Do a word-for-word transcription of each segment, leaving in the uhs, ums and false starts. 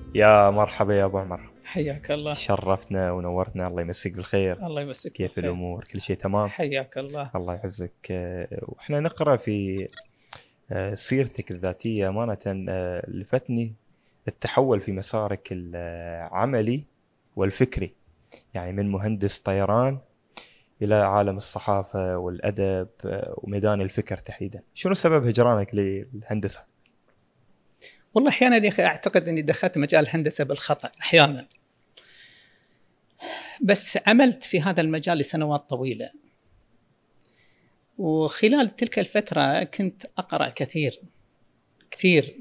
يا مرحبا يا ابو عمر، حياك الله. شرفتنا ونورتنا. الله يمسك بالخير. الله يمسك كيف بالخير. الامور؟ كل شيء تمام؟ حياك الله. الله يعزك. آه، واحنا نقرا في آه، سيرتك الذاتيه امانه، آه، لفتني التحول في مسارك العملي والفكري، يعني من مهندس طيران الى عالم الصحافه والادب آه، وميدان الفكر تحديدا. شنو سبب هجرانك للهندسه؟ والله أحيانا يا أخي أعتقد أني دخلت مجال الهندسة بالخطأ أحيانا، بس عملت في هذا المجال لسنوات طويلة، وخلال تلك الفترة كنت أقرأ كثير كثير،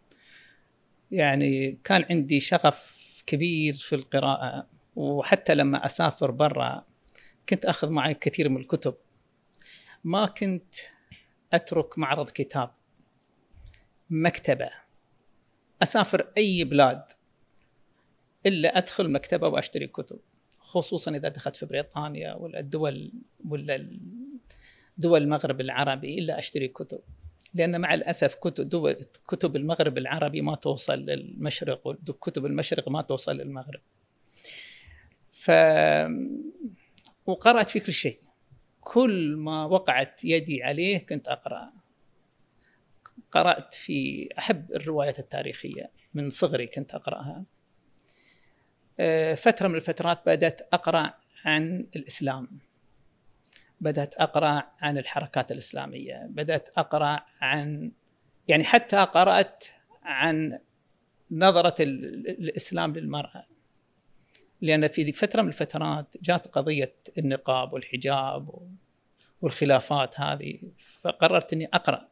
يعني كان عندي شغف كبير في القراءة. وحتى لما أسافر برا كنت أخذ معي كثير من الكتب، ما كنت أترك معرض كتاب، مكتبة، أسافر أي بلاد إلا أدخل مكتبة وأشتري كتب، خصوصا إذا دخلت في بريطانيا ولا الدول ولا دول المغرب العربي إلا أشتري كتب، لأن مع الأسف كتب دول كتب المغرب العربي ما توصل للمشرق، وكتب المشرق ما توصل للمغرب. ف وقرأت في كل شيء، كل ما وقعت يدي عليه كنت أقرأ. قرأت في أحب الروايات التاريخية من صغري، كنت أقرأها. فترة من الفترات بدأت أقرأ عن الإسلام، بدأت أقرأ عن الحركات الإسلامية، بدأت أقرأ عن، يعني حتى قرأت عن نظرة الإسلام للمرأة، لأن في فترة من الفترات جاءت قضية النقاب والحجاب والخلافات هذه، فقررت أني أقرأ.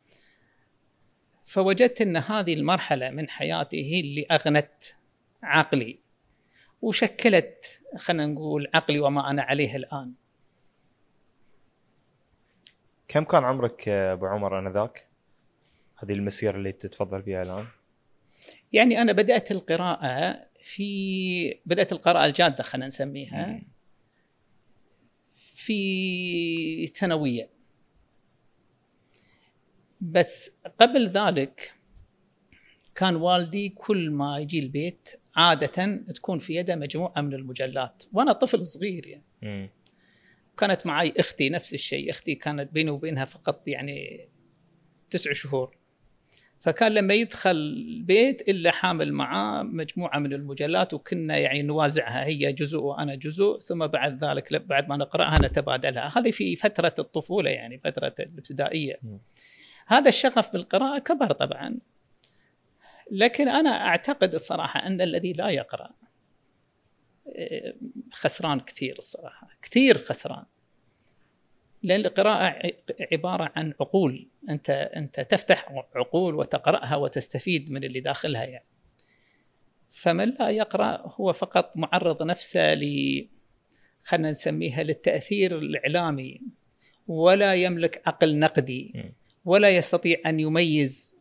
فوجدت أن هذه المرحلة من حياتي هي اللي أغنت عقلي وشكلت، خلينا نقول، عقلي وما أنا عليه الآن. كم كان عمرك ابو عمر انذاك؟ هذه المسيرة اللي تتفضل فيها الآن. يعني أنا بدأت القراءة في بدأت القراءة الجادة، خلينا نسميها، في ثانوية. بس قبل ذلك كان والدي كل ما يجي البيت عادة تكون في يده مجموعة من المجلات، وأنا طفل صغير يعني. م. كانت معي أختي نفس الشيء، أختي كانت بيني وبينها فقط يعني تسع شهور، فكان لما يدخل البيت إلا حامل معاه مجموعة من المجلات، وكنا يعني نوازعها، هي جزء وأنا جزء، ثم بعد ذلك بعد ما نقرأها نتبادلها. هذه في فترة الطفولة، يعني فترة الابتدائية. م. هذا الشغف بالقراءة كبر طبعا، لكن أنا أعتقد الصراحة أن الذي لا يقرأ خسران كثير، الصراحة كثير خسران، لأن القراءة عبارة عن عقول، أنت أنت تفتح عقول وتقرأها وتستفيد من اللي داخلها يعني. فمن لا يقرأ هو فقط معرض نفسه ل، خلنا نسميها، للتأثير الإعلامي، ولا يملك عقل نقدي، ولا يستطيع أن يميز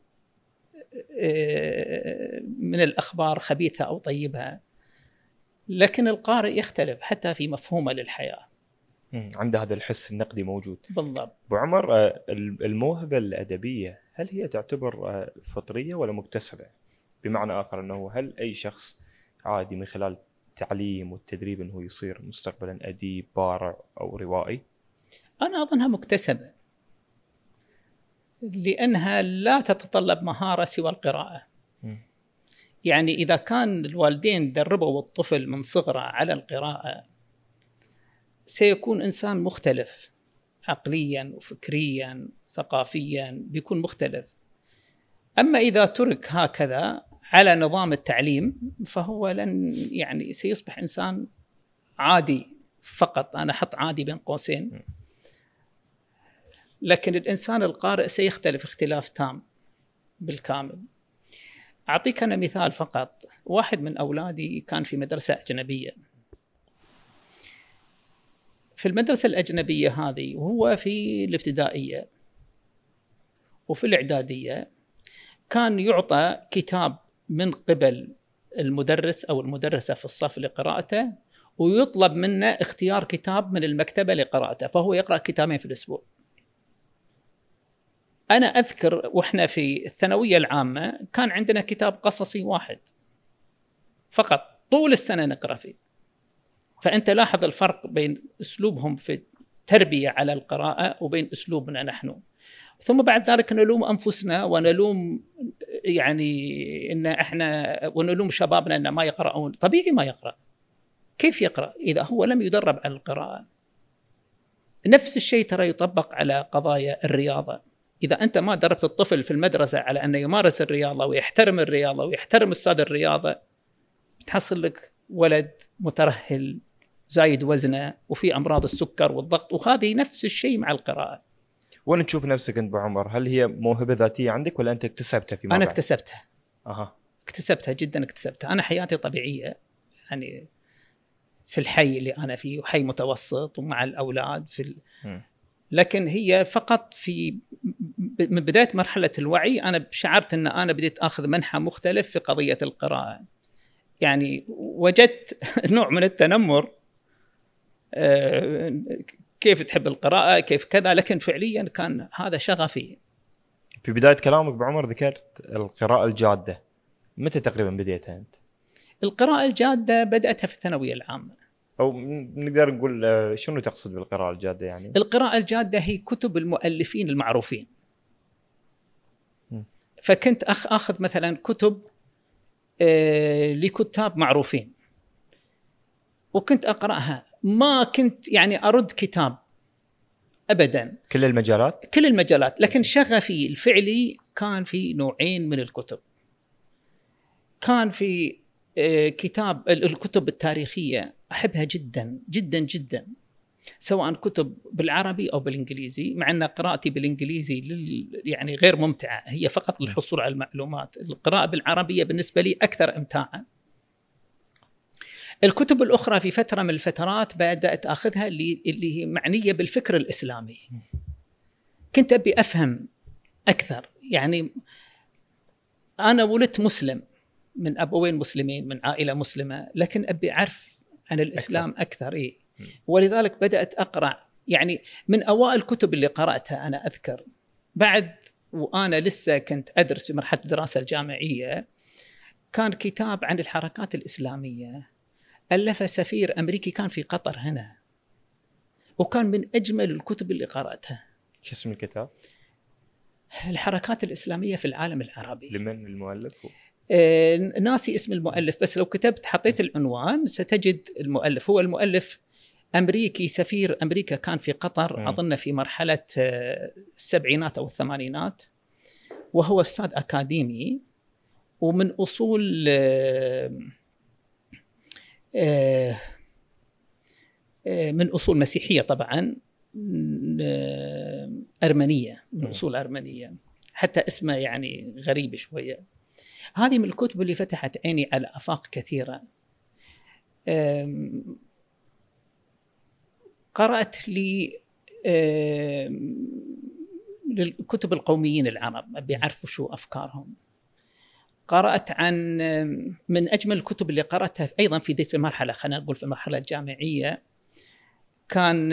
من الأخبار خبيثة أو طيبة. لكن القارئ يختلف حتى في مفهومه للحياة، عنده هذا الحس النقدي موجود. بالضبط. أبو عمر، الموهبة الأدبية هل هي تعتبر فطرية ولا مكتسبة؟ بمعنى آخر أنه هل أي شخص عادي من خلال التعليم والتدريب أنه يصير مستقبلا أديب بارع أو روائي؟ أنا أظنها مكتسبة، لأنها لا تتطلب مهارة سوى القراءة. م. يعني إذا كان الوالدين دربوا الطفل من صغره على القراءة سيكون إنسان مختلف عقليا وفكريا ثقافيا، بيكون مختلف. أما إذا ترك هكذا على نظام التعليم فهو لن، يعني سيصبح إنسان عادي فقط، أنا أحط عادي بين قوسين. لكن الإنسان القارئ سيختلف اختلاف تام بالكامل. أعطيك أنا مثال فقط. واحد من أولادي كان في مدرسة أجنبية، في المدرسة الأجنبية هذه وهو في الابتدائية وفي الإعدادية كان يعطى كتاب من قبل المدرس أو المدرسة في الصف لقراءته، ويطلب منه اختيار كتاب من المكتبة لقراءته، فهو يقرأ كتابين في الأسبوع. أنا أذكر وإحنا في الثانوية العامة كان عندنا كتاب قصصي واحد، فقط طول السنة نقرأ فيه. فأنت لاحظ الفرق بين أسلوبهم في التربية على القراءة وبين أسلوبنا نحن. ثم بعد ذلك نلوم أنفسنا ونلوم يعني إن إحنا ونلوم شبابنا إن ما يقرؤون. طبيعي ما يقرأ، كيف يقرأ إذا هو لم يدرب على القراءة؟ نفس الشيء ترى يطبق على قضايا الرياضة. إذا أنت ما دربت الطفل في المدرسة على أنه يمارس الرياضة ويحترم الرياضة ويحترم أستاذ الرياضة، بتحصل لك ولد مترهل زايد وزنه وفي أمراض السكر والضغط. وهذه نفس الشيء مع القراءة. وين تشوف نفسك أنت بعمر؟ هل هي موهبة ذاتية عندك ولا أنت اكتسبتها فيما أنا بعد؟ اكتسبتها. أها. اكتسبتها جدا اكتسبتها. أنا حياتي طبيعية يعني في الحي اللي أنا فيه، وحي متوسط ومع الأولاد في ال... لكن هي فقط في من بداية مرحلة الوعي أنا شعرت أن أنا بديت أخذ منحى مختلف في قضية القراءة. يعني وجدت نوع من التنمر، كيف تحب القراءة كيف كذا، لكن فعليا كان هذا شغفي. في بداية كلامك بعمر ذكرت القراءة الجادة، متى تقريبا بديتها أنت؟ القراءة الجادة بدأتها في الثانوية العامة. أو نقدر نقول شنو تقصد بالقراءة الجادة يعني؟ القراءة الجادة هي كتب المؤلفين المعروفين. م. فكنت أخ أخذ مثلا كتب آه لكتاب معروفين وكنت أقرأها. ما كنت يعني أرد كتاب أبدا، كل المجالات؟ كل المجالات. لكن شغفي الفعلي كان في نوعين من الكتب. كان في آه كتاب الكتب التاريخية، أحبها جدا جدا جدا، سواء كتب بالعربي أو بالإنجليزي، مع أن قراءتي بالإنجليزي لل يعني غير ممتعة، هي فقط للحصول على المعلومات. القراءة بالعربية بالنسبة لي أكثر إمتاعا. الكتب الأخرى في فترة من الفترات بدأت أخذها اللي, اللي هي معنية بالفكر الإسلامي. كنت أبي أفهم أكثر. يعني أنا ولدت مسلم من أبوين مسلمين من عائلة مسلمة، لكن أبي أعرف عن الإسلام أكثر, أكثر. إيه؟ ولذلك بدأت أقرأ. يعني من أوائل الكتب اللي قرأتها أنا أذكر بعد وأنا لسه كنت أدرس في مرحلة الدراسة الجامعية، كان كتاب عن الحركات الإسلامية ألفه سفير أمريكي كان في قطر هنا، وكان من أجمل الكتب اللي قرأتها. شو اسم الكتاب؟ الحركات الإسلامية في العالم العربي. لمن المؤلف؟ آه ناسي اسم المؤلف، بس لو كتبت حطيت العنوان ستجد المؤلف. هو المؤلف أمريكي، سفير أمريكا كان في قطر أظن في مرحلة السبعينات أو الثمانينات، وهو أستاذ أكاديمي ومن أصول آه آه من أصول مسيحية طبعا، أرمنية، من أصول أرمنية، حتى اسمه يعني غريب شوية. هذه من الكتب اللي فتحت عيني على آفاق كثيرة. قرأت لي للكتب القوميين العرب، أبي أعرف شو أفكارهم. قرأت عن من أجمل الكتب اللي قرأتها أيضا في ذيك المرحلة، خلينا نقول في المرحلة الجامعية، كان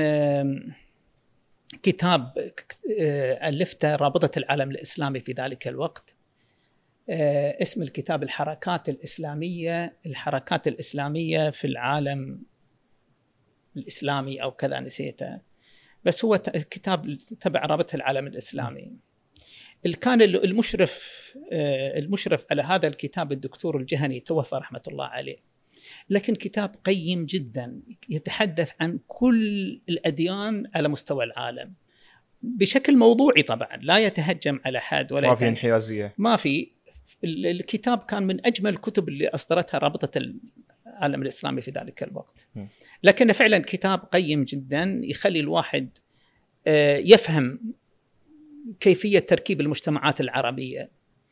كتاب ألفته رابطة العالم الإسلامي في ذلك الوقت. اسم الكتاب الحركات الإسلامية الحركات الإسلامية في العالم الإسلامي أو كذا، نسيته، بس هو كتاب تبع رابطة العالم الإسلامي. كان المشرف المشرف على هذا الكتاب الدكتور الجهني، توفى رحمة الله عليه، لكن كتاب قيم جدا، يتحدث عن كل الأديان على مستوى العالم بشكل موضوعي طبعا، لا يتهجم على حد ولا ما في انحيازية، ما في. الكتاب كان من أجمل الكتب اللي أصدرتها رابطة العالم الإسلامي في ذلك الوقت، لكنه فعلا كتاب قيم جدا، يخلي الواحد يفهم كيفية تركيب المجتمعات العربية.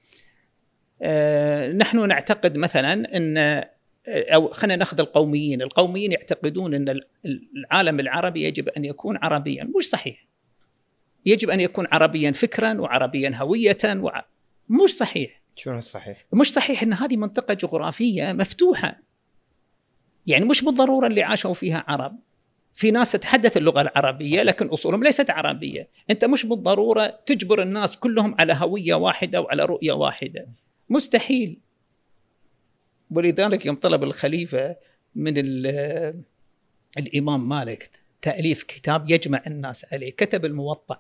نحن نعتقد مثلا أن، أو خلينا نأخذ القوميين القوميين يعتقدون أن العالم العربي يجب أن يكون عربيا. مش صحيح. يجب أن يكون عربيا فكرا وعربيا هوية وع... مش صحيح. شنو الصحيح؟ مش صحيح أن هذه منطقة جغرافية مفتوحة، يعني مش بالضرورة اللي عاشوا فيها عرب. في ناس تتحدث اللغة العربية لكن أصولهم ليست عربية. أنت مش بالضرورة تجبر الناس كلهم على هوية واحدة وعلى رؤية واحدة، مستحيل. ولذلك يوم طلب الخليفة من الإمام مالك تأليف كتاب يجمع الناس عليه، كتب الموطأ.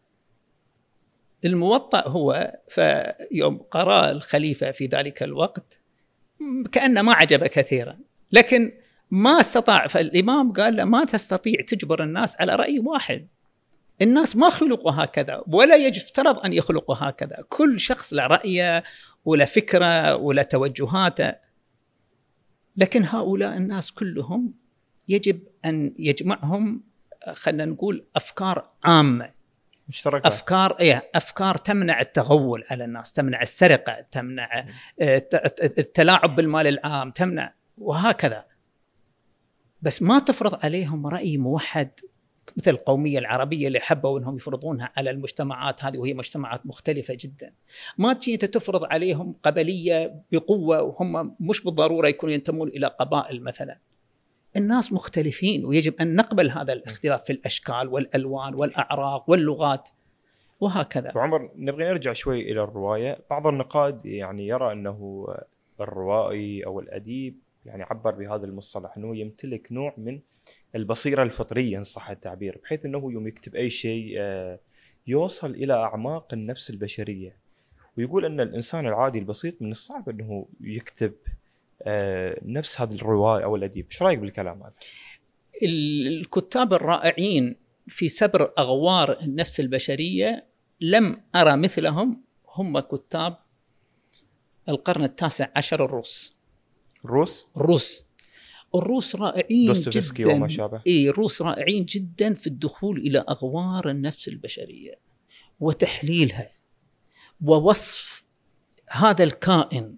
الموطأ هو فيوم قرأ الخليفة في ذلك الوقت كأنه ما عجب كثيرا، لكن ما استطاع. فالإمام قال له ما تستطيع تجبر الناس على رأي واحد، الناس ما خلقوا هكذا ولا يفترض أن يخلقوا هكذا، كل شخص له رأيه ولا فكرة ولا توجهاته. لكن هؤلاء الناس كلهم يجب أن يجمعهم، خلنا نقول أفكار عامة مشتركة، أفكار إيه أفكار تمنع التغول على الناس، تمنع السرقة، تمنع التلاعب بالمال العام، تمنع وهكذا. بس ما تفرض عليهم رأي موحد مثل القومية العربية اللي حبوا أنهم يفرضونها على المجتمعات هذه، وهي مجتمعات مختلفة جدا. ما تجي أنت تفرض عليهم قبلية بقوة وهم مش بالضرورة يكونوا ينتمون إلى قبائل مثلا. الناس مختلفين ويجب أن نقبل هذا الاختلاف في الأشكال والألوان والأعراق واللغات وهكذا. وعمر، نبغي نرجع شوي إلى الرواية. بعض النقاد يعني يرى أنه الروائي أو الأديب يعني عبر بهذا المصطلح أنه يمتلك نوع من البصيرة الفطرية إن صح التعبير، بحيث أنه يوم يكتب أي شيء يوصل إلى أعماق النفس البشرية، ويقول أن الإنسان العادي البسيط من الصعب أنه يكتب نفس هذا الرواية أو الأديب. إيش رأيك بالكلام هذا؟ الكتاب الرائعين في سبر أغوار النفس البشرية لم أرى مثلهم هم كتاب القرن التاسع عشر الروس. الروس؟ الروس الروس رائعين جدا. وما شابه. إيه الروس رائعين جدا في الدخول إلى أغوار النفس البشرية وتحليلها ووصف هذا الكائن.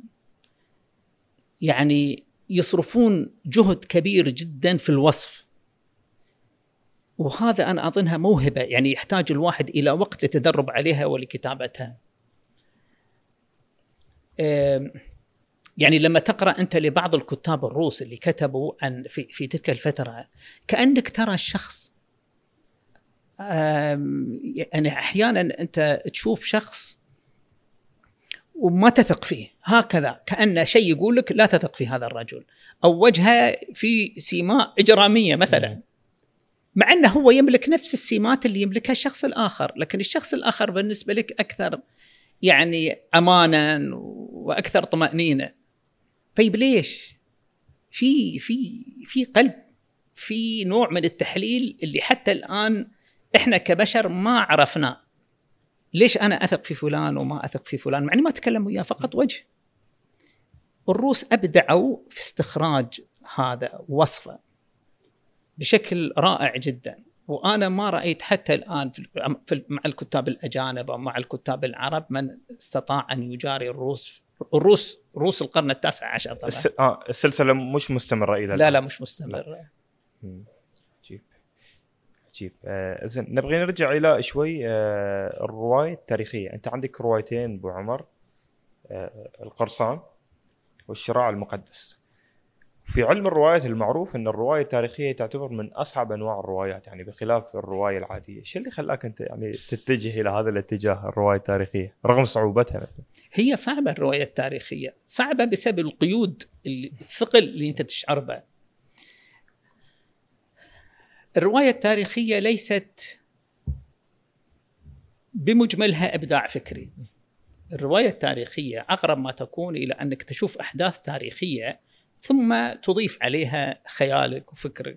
يعني يصرفون جهد كبير جدا في الوصف، وهذا أنا أظنها موهبة يعني يحتاج الواحد إلى وقت للتدرب عليها ولكتابتها. يعني لما تقرأ أنت لبعض الكتاب الروس اللي كتبوا عن في, في تلك الفترة، كأنك ترى الشخص. يعني أحيانا أنت تشوف شخص وما تثق فيه، هكذا كأن شيء يقول لك لا تثق في هذا الرجل، أو وجهه في سماء إجرامية مثلا، مع أنه هو يملك نفس السمات اللي يملكها الشخص الآخر، لكن الشخص الآخر بالنسبة لك أكثر يعني أمانا وأكثر طمأنينة. طيب ليش؟ في في في قلب، في نوع من التحليل اللي حتى الآن إحنا كبشر ما عرفنا. ليش أنا أثق في فلان وما أثق في فلان مع أني ما أتكلم وياه فقط وجه؟ الروس أبدعوا في استخراج هذا وصفه بشكل رائع جدا، وأنا ما رأيت حتى الآن في مع الكتاب الأجانب أو مع الكتاب العرب من استطاع أن يجاري الروس. الروس روس القرن التاسع عشر طبعا. الس... آه السلسلة مش مستمرة إلى الآن. لا لا مش مستمرة. عجيب عجيب. آه إذن نبغي نرجع إلى شوي آه الرواية التاريخية. أنت عندك روايتين أبو عمر، آه القرصان والشراع المقدس. في علم الروايات المعروف أن الرواية التاريخية تعتبر من أصعب أنواع الروايات، يعني بخلاف الرواية العادية. شو اللي خلاك أنت يعني تتجه إلى هذا الاتجاه الرواية التاريخية رغم صعوبتها مثلا؟ هي صعبة الرواية التاريخية، صعبة بسبب القيود الثقل اللي أنت تشعر به. الرواية التاريخية ليست بمجملها إبداع فكري. الرواية التاريخية أقرب ما تكون إلى أنك تشوف أحداث تاريخية ثم تضيف عليها خيالك وفكرك،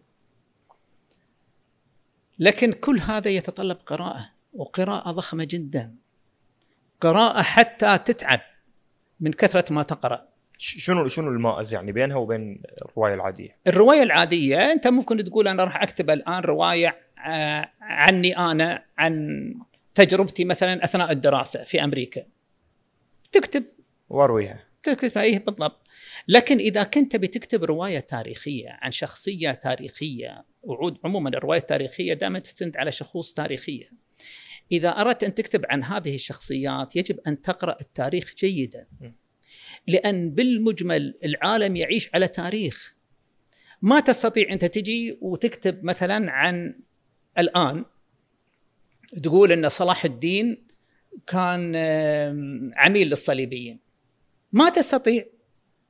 لكن كل هذا يتطلب قراءة، وقراءة ضخمة جدا، قراءة حتى تتعب من كثرة ما تقرأ. شنو شنو المائز يعني بينها وبين الرواية العادية؟ الرواية العادية أنت ممكن تقول أنا راح أكتب الآن رواية عني أنا عن تجربتي مثلا أثناء الدراسة في أمريكا، تكتب وارويها، تكتب أيه بالضبط. لكن إذا كنت بتكتب رواية تاريخية عن شخصية تاريخية، وعود عموما الرواية التاريخية دائما تستند على شخوص تاريخية، إذا أردت أن تكتب عن هذه الشخصيات يجب أن تقرأ التاريخ جيدا، لأن بالمجمل العالم يعيش على تاريخ. ما تستطيع أنت تجي وتكتب مثلا عن الآن تقول أن صلاح الدين كان عميل للصليبيين، ما تستطيع.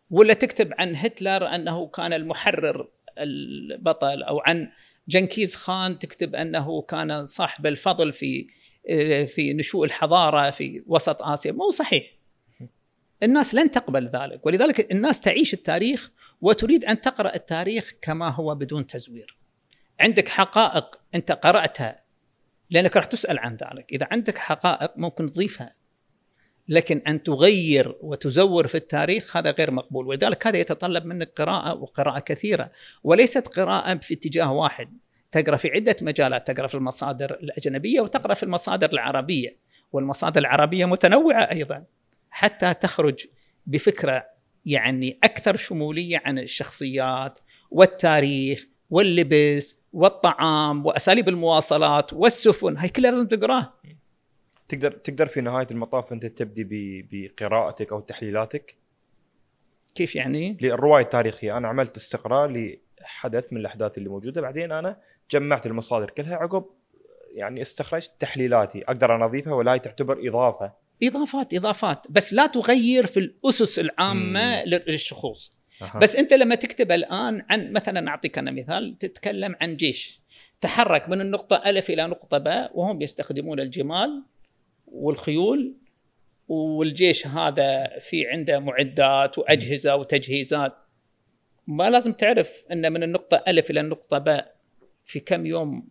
ولا تكتب عن هتلر أنه كان المحرر البطل، أو عن جنكيز خان تكتب أنه كان صاحب الفضل في في نشوء الحضارة في وسط آسيا. مو صحيح، الناس لن تقبل ذلك، ولذلك الناس تعيش التاريخ وتريد أن تقرأ التاريخ كما هو بدون تزوير. عندك حقائق أنت قرأتها لأنك راح تسأل عن ذلك، إذا عندك حقائق ممكن تضيفها، لكن أن تغير وتزور في التاريخ هذا غير مقبول. ولذلك هذا يتطلب منك قراءة، وقراءة كثيرة، وليست قراءة في اتجاه واحد. تقرأ في عدة مجالات، تقرأ في المصادر الأجنبية وتقرأ في المصادر العربية، والمصادر العربية متنوعة أيضا، حتى تخرج بفكرة يعني أكثر شمولية عن الشخصيات والتاريخ واللبس والطعام وأساليب المواصلات والسفن. هاي كلها لازم تقرأه. تقدر تقدر في نهاية المطاف أنت تبدي بقراءتك أو تحليلاتك. كيف يعني؟ للرواية التاريخية أنا عملت استقراء لحدث من الأحداث اللي موجودة، بعدين أنا جمعت المصادر كلها، عقب يعني استخرجت تحليلاتي أقدر أن أضيفها، ولا هي تعتبر إضافة؟ إضافات إضافات بس لا تغير في الأسس العامة مم. للشخوص. أه. بس أنت لما تكتب الآن عن مثلا، أعطيك أنا مثال، تتكلم عن جيش تحرك من النقطة ألف إلى نقطة باء، وهم يستخدمون الجمال والخيول، والجيش هذا في عنده معدات وأجهزة وتجهيزات. ما لازم تعرف أن من النقطة ألف إلى النقطة باء في كم يوم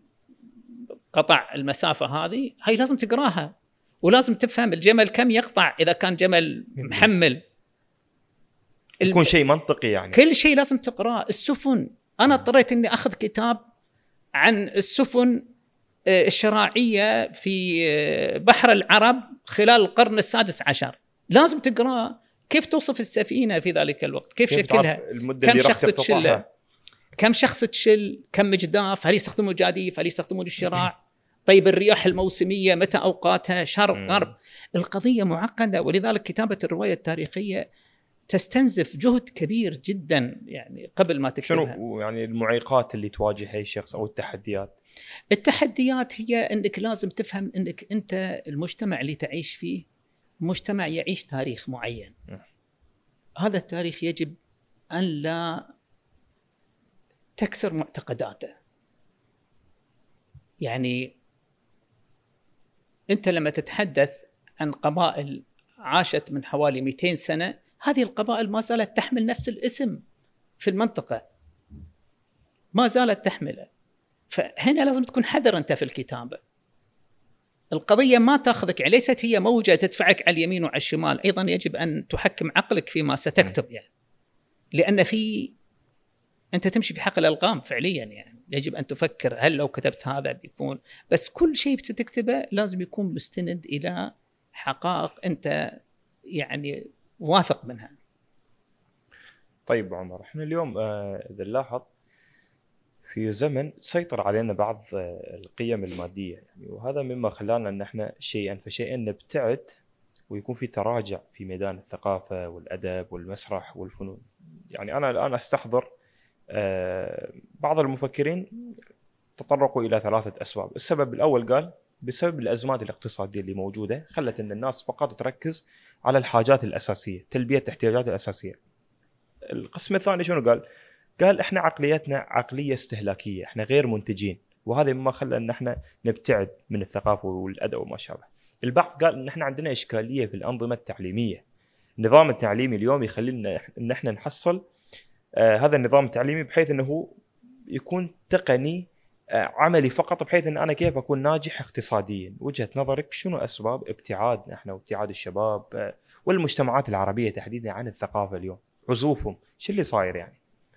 قطع المسافة هذه، هاي لازم تقراها، ولازم تفهم الجمل كم يقطع إذا كان جمل محمل، يكون شيء منطقي يعني. كل شيء لازم تقراه. السفن، أنا اضطريت أني أخذ كتاب عن السفن الشراعية في بحر العرب خلال القرن السادس عشر، لازم تقرأ كيف توصف السفينة في ذلك الوقت، كيف, كيف شكلها، كم شخص تشل كم شخص تشل كم مجداف، هل يستخدمون جاديف، هل يستخدمون الشراع، طيب الرياح الموسمية متى أوقاتها، شرق غرب. القضية معقدة، ولذلك كتابة الرواية التاريخية تستنزف جهد كبير جدا يعني قبل ما تكتبها. شنو يعني المعيقات اللي تواجه أي شخص أو التحديات؟ التحديات هي أنك لازم تفهم أنك أنت المجتمع اللي تعيش فيه مجتمع يعيش تاريخ معين. م. هذا التاريخ يجب أن لا تكسر معتقداته. يعني أنت لما تتحدث عن قبائل عاشت من حوالي مئتين سنة، هذه القبائل ما زالت تحمل نفس الاسم في المنطقة، ما زالت تحمله. فهنا لازم تكون حذر أنت في الكتابة. القضية ما تأخذك، ليست هي موجة تدفعك على اليمين وعلى الشمال، أيضا يجب أن تحكم عقلك فيما ستكتب يعني، لأن في أنت تمشي في حق الألغام فعليا يعني. يجب أن تفكر هل لو كتبت هذا بيكون، بس كل شيء بتكتبه لازم يكون مستند إلى حقائق أنت يعني واثق منها. طيب عمر، احنا اليوم إذا نلاحظ في زمن سيطر علينا بعض القيم المادية يعني، وهذا مما خلانا أن احنا شيئا فشيئا نبتعد، ويكون في تراجع في ميدان الثقافة والأدب والمسرح والفنون. يعني أنا الآن أستحضر بعض المفكرين تطرقوا إلى ثلاثة أسباب. السبب الأول قال بسبب الأزمات الاقتصادية اللي موجودة خلت أن الناس فقط تركز على الحاجات الأساسية، تلبية الاحتياجات الأساسية. القسم الثاني شنو قال؟ قال احنا عقليتنا عقلية استهلاكية، احنا غير منتجين، وهذا مما خلى ان احنا نبتعد من الثقافة والأدب وما شابه. البعض قال ان احنا عندنا إشكالية في الأنظمة التعليمية، النظام التعليمي اليوم يخلينا ان احنا نحصل آه هذا النظام التعليمي بحيث انه يكون تقني آه عملي فقط، بحيث ان انا كيف اكون ناجح اقتصاديا. وجهة نظرك شنو اسباب ابتعادنا احنا وابتعاد الشباب آه والمجتمعات العربية تحديدا عن الثقافة اليوم، عزوفهم، شو اللي صاير يعني؟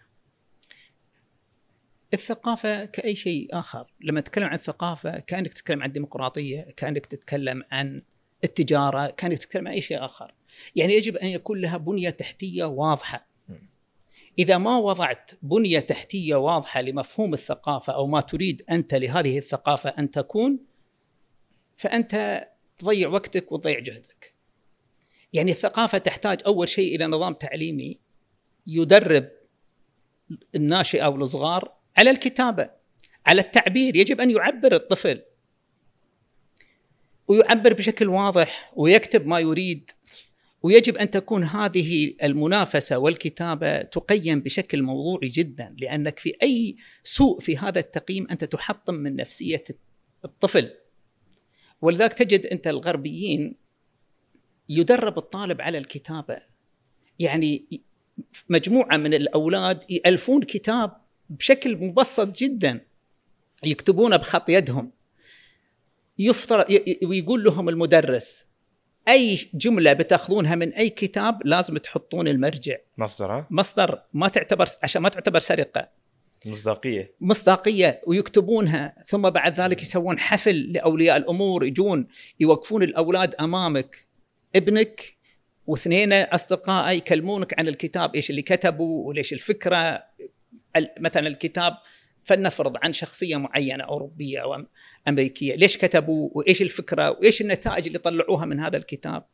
الثقافة كأي شيء آخر، لما تتكلم عن الثقافة كأنك تتكلم عن الديمقراطية، كأنك تتكلم عن التجارة، كأنك تتكلم عن أي شيء آخر. يعني يجب أن يكون لها بنية تحتية واضحة. إذا ما وضعت بنية تحتية واضحة لمفهوم الثقافة أو ما تريد أنت لهذه الثقافة أن تكون، فأنت تضيع وقتك وتضيع جهدك. يعني الثقافة تحتاج أول شيء إلى نظام تعليمي يدرب الناشئة والصغار على الكتابة، على التعبير. يجب أن يعبر الطفل ويعبر بشكل واضح ويكتب ما يريد ويجب أن تكون هذه المنافسة والكتابة تقيم بشكل موضوعي جدا، لأنك في أي سوء في هذا التقييم أنت تحطم من نفسية الطفل. ولذلك تجد أنت الغربيين يدرب الطالب على الكتابة، يعني مجموعة من الأولاد يألفون كتاب بشكل مبسط جدا يكتبونه بخط يدهم، يفترض ويقول لهم المدرس أي جملة بتاخذونها من أي كتاب لازم تحطون المرجع مصدر مصدر ما تعتبر عشان ما تعتبر سرقة، مصداقية مصداقية، ويكتبونها. ثم بعد ذلك يسوون حفل لأولياء الأمور، يجون يوقفون الأولاد أمامك، ابنك واثنين أصدقاء يكلمونك عن الكتاب، إيش اللي كتبوا وليش الفكرة. مثلا الكتاب فلنفرض عن شخصية معينة أوروبية أو أمريكية، ليش كتبوا وإيش الفكرة وإيش النتائج اللي طلعوها من هذا الكتاب.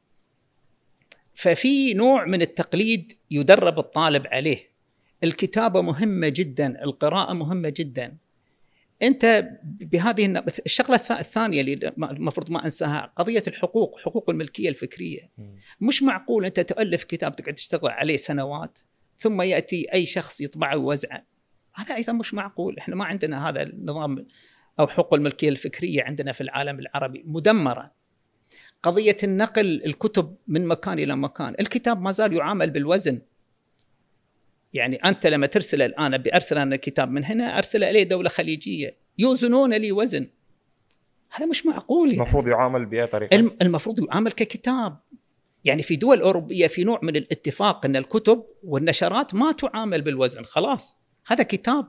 ففي نوع من التقليد يدرب الطالب عليه. الكتابة مهمة جدا، القراءة مهمة جدا. أنت بهذه الشغلة الثانية اللي المفروض ما أنساها، قضية الحقوق، حقوق الملكية الفكرية. مش معقول أنت تؤلف كتاب تقعد تشتغل عليه سنوات ثم يأتي أي شخص يطبعه ويوزعه، هذا أيضا مش معقول. إحنا ما عندنا هذا النظام أو حقوق الملكية الفكرية عندنا في العالم العربي مدمرة. قضية النقل الكتب من مكان إلى مكان، الكتاب ما زال يعامل بالوزن. يعني أنت لما ترسل الآن بأرسل أنا الكتاب من هنا أرسل إليه دولة خليجية يوزنون لي وزن، هذا مش معقول. يعني المفروض يعامل بأي طريقة؟ المفروض يعامل ككتاب. يعني في دول أوروبية في نوع من الاتفاق أن الكتب والنشرات ما تعامل بالوزن، خلاص هذا كتاب،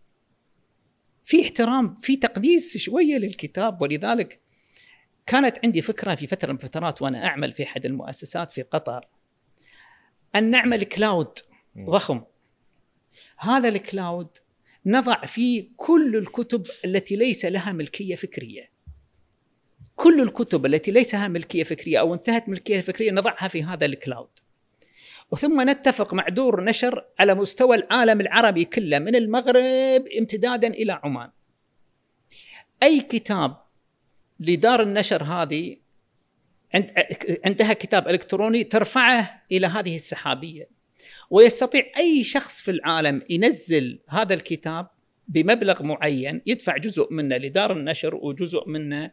في احترام، في تقديس شوية للكتاب. ولذلك كانت عندي فكرة في فترة من فترات وأنا أعمل في أحد المؤسسات في قطر أن نعمل كلاود ضخم. هذا الكلاود نضع فيه كل الكتب التي ليس لها ملكية فكرية، كل الكتب التي ليس لها ملكية فكرية أو انتهت ملكية فكرية نضعها في هذا الكلاود، وثم نتفق مع دور نشر على مستوى العالم العربي كله من المغرب امتدادا إلى عمان. أي كتاب لدار النشر هذه عندها كتاب إلكتروني ترفعه إلى هذه السحابية، ويستطيع أي شخص في العالم ينزل هذا الكتاب بمبلغ معين، يدفع جزء منه لدار النشر وجزء منه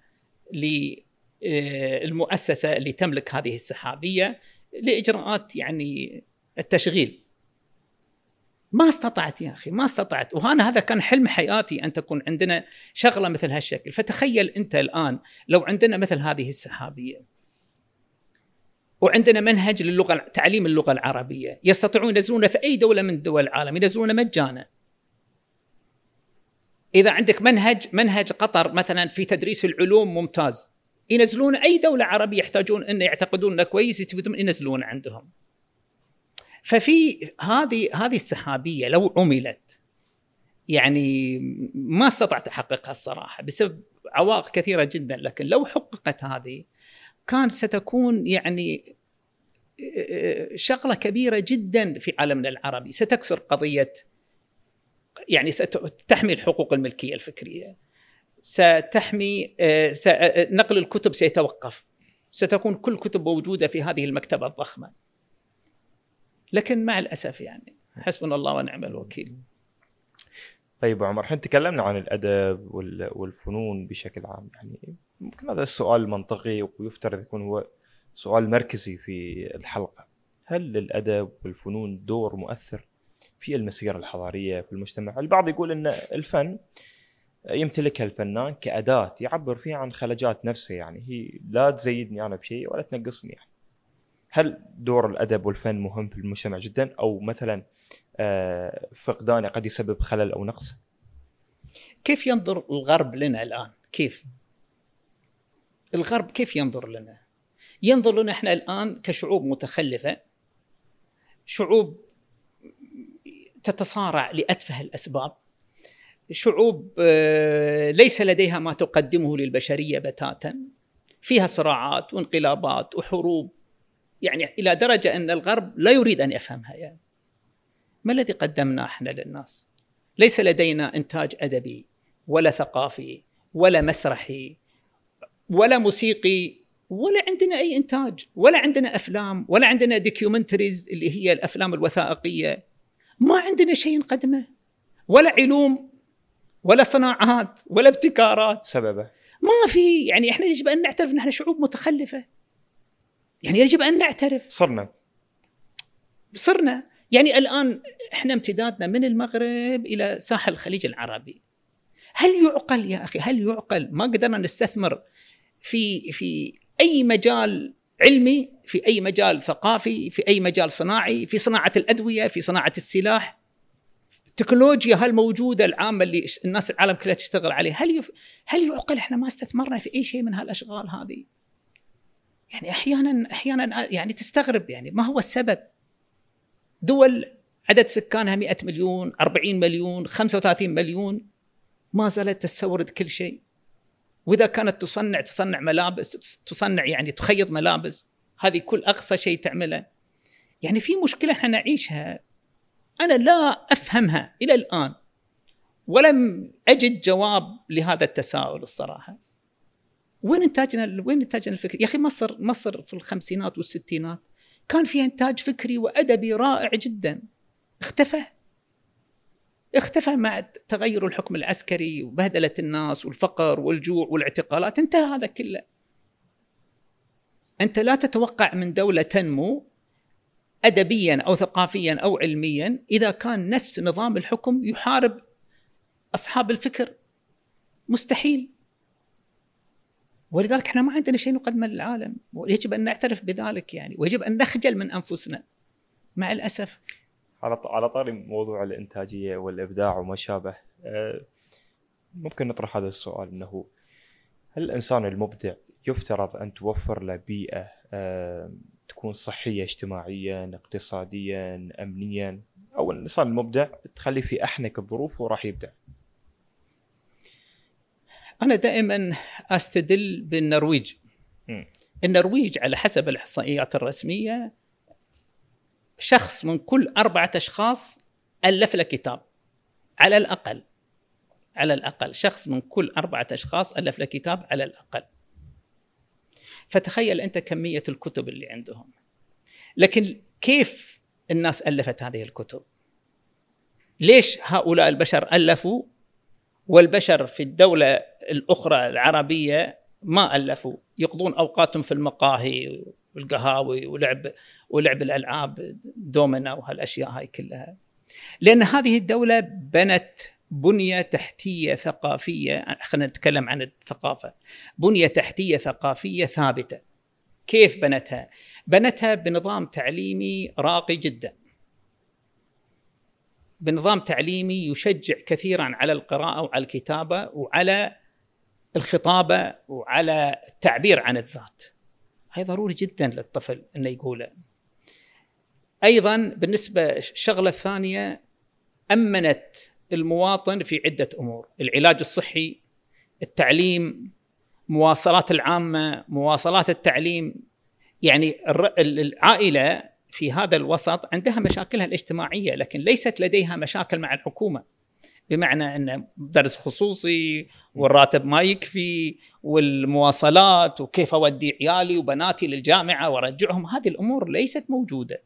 للمؤسسة اللي تملك هذه السحابية لإجراءات يعني التشغيل. ما استطعت يا أخي، ما استطعت. وأنا هذا كان حلم حياتي أن تكون عندنا شغلة مثل هالشكل. فتخيل أنت الآن لو عندنا مثل هذه السحابية وعندنا منهج للغة، تعليم اللغة العربية، يستطيعون ينزلونه في أي دولة من دول العالم، ينزلونه مجانا. إذا عندك منهج منهج قطر مثلا في تدريس العلوم ممتاز، ينزلون أي دولة عربية يحتاجون أن يعتقدون أنه كويس يستفيدون ينزلون عندهم. ففي هذه هذه السحابية لو عملت يعني ما استطعت أحققها الصراحة بسبب عوائق كثيرة جدا، لكن لو حققت هذه كان ستكون يعني شغلة كبيرة جدا في عالمنا العربي، ستكسر قضية، يعني ستحمي الحقوق الملكية الفكرية، ستحمي نقل الكتب سيتوقف، ستكون كل كتب موجودة في هذه المكتبة الضخمة. لكن مع الأسف يعني حسبنا الله ونعم الوكيل. طيب عمر، احنا تكلمنا عن الأدب والفنون بشكل عام، يعني ممكن هذا السؤال منطقي ويفترض يكون هو سؤال مركزي في الحلقة. هل للأدب والفنون دور مؤثر في المسيرة الحضارية في المجتمع؟ البعض يقول أن الفن يمتلكها الفنان كأداة يعبر فيها عن خلجات نفسه، يعني هي لا تزيدني أنا بشيء ولا تنقصني. يعني هل دور الأدب والفن مهم في المجتمع جدا، أو مثلا فقدانه قد يسبب خلل أو نقص؟ كيف ينظر الغرب لنا الآن؟ كيف الغرب كيف ينظر لنا؟ ينظر لنا إحنا الآن كشعوب متخلفة، شعوب تتصارع لأتفه الأسباب، شعوب ليس لديها ما تقدمه للبشرية بتاتا، فيها صراعات وانقلابات وحروب، يعني إلى درجة أن الغرب لا يريد أن يفهمها. يعني ما الذي قدمناه إحنا للناس؟ ليس لدينا إنتاج أدبي ولا ثقافي ولا مسرحي ولا موسيقي ولا عندنا أي إنتاج، ولا عندنا أفلام، ولا عندنا ديكيومنتريز اللي هي الأفلام الوثائقية، ما عندنا شيء نقدمه، ولا علوم ولا صناعات ولا ابتكارات. سببه ما في. يعني إحنا يجب أن نعترف أن إحنا شعوب متخلفة، يعني يجب أن نعترف صرنا صرنا يعني الآن إحنا امتدادنا من المغرب إلى ساحل الخليج العربي. هل يعقل يا أخي، هل يعقل ما قدرنا نستثمر في في أي مجال علمي، في أي مجال ثقافي، في أي مجال صناعي، في صناعة الأدوية، في صناعة السلاح، التكنولوجيا هالموجودة العامة اللي الناس العالم كلها تشتغل عليه؟ هل يف... هل يعقل إحنا ما استثمرنا في أي شيء من هالأشغال هذه؟ يعني أحيانا أحيانا يعني تستغرب، يعني ما هو السبب؟ دول عدد سكانها مئة مليون، أربعين مليون، خمسة وثلاثين مليون، ما زالت تستورد كل شيء. وإذا كانت تصنع تصنع ملابس، تصنع يعني تخيط ملابس، هذه كل أقصى شيء تعمله. يعني في مشكلة احنا نعيشها أنا لا أفهمها إلى الآن، ولم أجد جواب لهذا التساؤل الصراحة. وين إنتاجنا؟ وين إنتاجنا الفكري؟ يا أخي مصر مصر في الخمسينات والستينات كان فيها إنتاج فكري وأدبي رائع جدا، اختفى اختفى مع تغير الحكم العسكري وبهدلة الناس والفقر والجوع والاعتقالات، انتهى هذا كله. أنت لا تتوقع من دولة تنمو أدبيا أو ثقافيا أو علميا إذا كان نفس نظام الحكم يحارب أصحاب الفكر، مستحيل. ولذلك احنا ما عندنا شيء نقدمه للعالم، ويجب أن نعترف بذلك يعني، ويجب أن نخجل من أنفسنا مع الأسف. على على طاري موضوع الإنتاجية والإبداع وما شابه، ممكن نطرح هذا السؤال، أنه هل الإنسان المبدع يفترض أن توفر له بيئة تكون صحية اجتماعيا اقتصاديا أمنيا، أو الإنسان المبدع تخلي في أحنك الظروف وراح يبدع؟ أنا دائما أستدل بالنرويج. م. النرويج على حسب الإحصائيات الرسمية شخص من كل أربعة أشخاص ألف له كتاب، على الأقل على الأقل شخص من كل أربعة أشخاص ألف له كتاب على الأقل. فتخيل أنت كمية الكتب اللي عندهم. لكن كيف الناس ألفت هذه الكتب؟ ليش هؤلاء البشر ألفوا والبشر في الدولة الأخرى العربية ما ألفوا، يقضون أوقاتهم في المقاهي والقهاوي ولعب ولعب الألعاب دومنا وهالأشياء هاي كلها؟ لأن هذه الدولة بنت بنية تحتية ثقافية، خلينا نتكلم عن الثقافة، بنية تحتية ثقافية ثابتة. كيف بنتها؟ بنتها بنظام تعليمي راقي جدا، بنظام تعليمي يشجع كثيرا على القراءة وعلى الكتابة وعلى الخطابة وعلى التعبير عن الذات. هذا ضروري جدا للطفل أنه يقوله. أيضا بالنسبة الشغلة الثانية، أمنت المواطن في عدة أمور: العلاج الصحي، التعليم، مواصلات العامة، مواصلات التعليم. يعني العائلة في هذا الوسط عندها مشاكلها الاجتماعية، لكن ليست لديها مشاكل مع الحكومة، بمعنى أن درس خصوصي والراتب ما يكفي والمواصلات وكيف أودي عيالي وبناتي للجامعة وارجعهم، هذه الأمور ليست موجودة.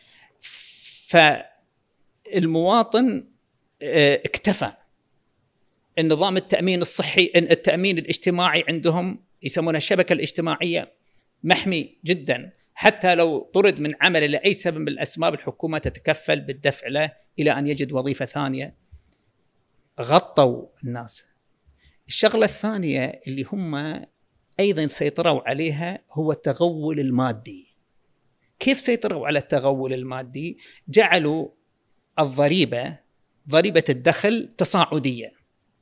فالمواطن اكتفى. النظام التأمين الصحي، التأمين الاجتماعي عندهم يسمونها الشبكة الاجتماعية، محمي جدا. حتى لو طرد من عمله لأي سبب من الأسباب، الحكومة تتكفل بالدفع له إلى أن يجد وظيفة ثانية. غطوا الناس. الشغلة الثانية اللي هم أيضا سيطروا عليها هو التغول المادي. كيف سيطروا على التغول المادي؟ جعلوا الضريبة، ضريبة الدخل، تصاعدية.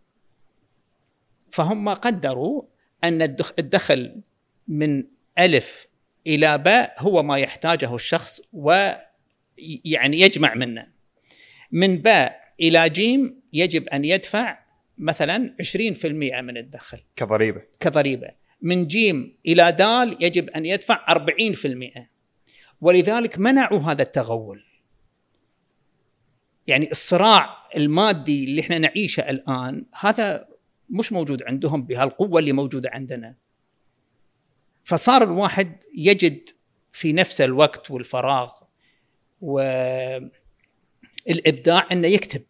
فهم قدروا أن الدخل من ألف إلى باء هو ما يحتاجه الشخص، ويعني يجمع منه. من باء إلى جيم يجب أن يدفع مثلا عشرين بالمئة من الدخل كضريبة كضريبة. من جيم إلى دال يجب أن يدفع أربعين بالمئة. ولذلك منعوا هذا التغول. يعني الصراع المادي اللي احنا نعيشه الآن هذا مش موجود عندهم بهالقوة اللي موجودة عندنا. فصار الواحد يجد في نفس الوقت والفراغ والإبداع أنه يكتب.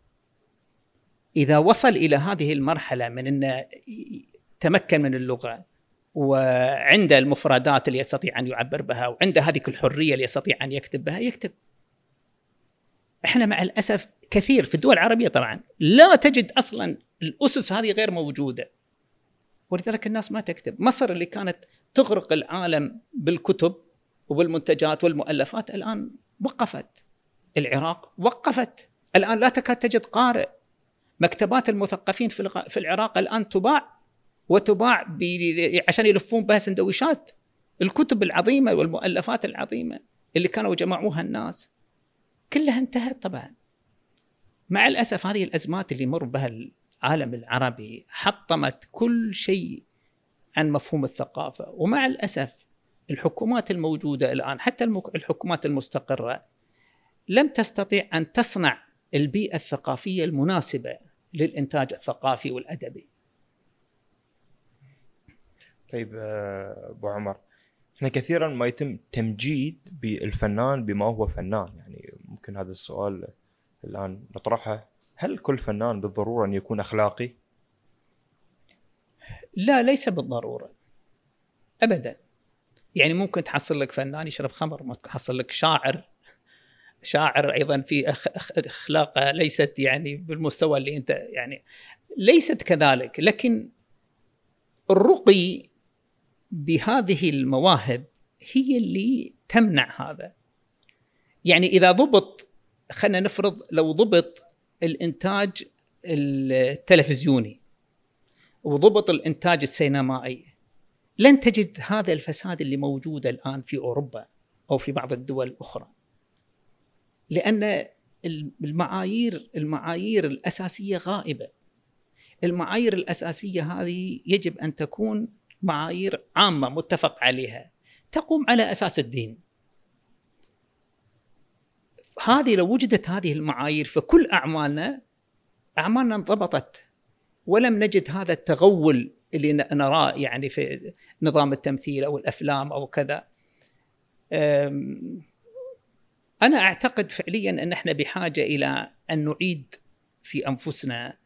إذا وصل إلى هذه المرحلة من أنه تمكن من اللغة وعنده المفردات اللي يستطيع أن يعبر بها وعنده هذه الحرية اللي يستطيع أن يكتب بها، يكتب. إحنا مع الأسف كثير في الدول العربية طبعا لا تجد أصلا الأسس هذه غير موجودة، ولذلك الناس ما تكتب. مصر اللي كانت تغرق العالم بالكتب وبالمنتجات والمؤلفات الآن وقفت. العراق وقفت، الآن لا تكاد تجد قارئ. مكتبات المثقفين في العراق الآن تباع وتباع عشان يلفون بها سندويشات. الكتب العظيمة والمؤلفات العظيمة اللي كانوا جمعوها الناس كلها انتهت طبعا. مع الأسف هذه الأزمات اللي مر بها العالم العربي حطمت كل شيء عن مفهوم الثقافة. ومع الأسف الحكومات الموجودة الآن، حتى الحكومات المستقرة، لم تستطيع أن تصنع البيئة الثقافية المناسبة للإنتاج الثقافي والأدبي. طيب أبو عمر، احنا كثيرا ما يتم تمجيد بالفنان بما هو فنان. يعني ممكن هذا السؤال الآن نطرحه، هل كل فنان بالضرورة أن يكون أخلاقي؟ لا، ليس بالضرورة أبدا. يعني ممكن تحصل لك فنان يشرب خمر، ما تحصل لك شاعر شاعر أيضا في أخلاقه ليست يعني بالمستوى اللي أنت يعني ليست كذلك. لكن الرقي بهذه المواهب هي اللي تمنع هذا. يعني إذا ضبط، خلنا نفرض لو ضبط الإنتاج التلفزيوني وضبط الإنتاج السينمائي، لن تجد هذا الفساد اللي موجود الآن في أوروبا أو في بعض الدول الأخرى. لأن المعايير المعايير الأساسية غائبة. المعايير الأساسية هذه يجب أن تكون معايير عامة متفق عليها، تقوم على أساس الدين. هذه لو وجدت هذه المعايير فكل أعمالنا أعمالنا انضبطت، ولم نجد هذا التغول اللي نراه يعني في نظام التمثيل أو الأفلام أو كذا. أنا أعتقد فعليا أن احنا بحاجة إلى أن نعيد في أنفسنا.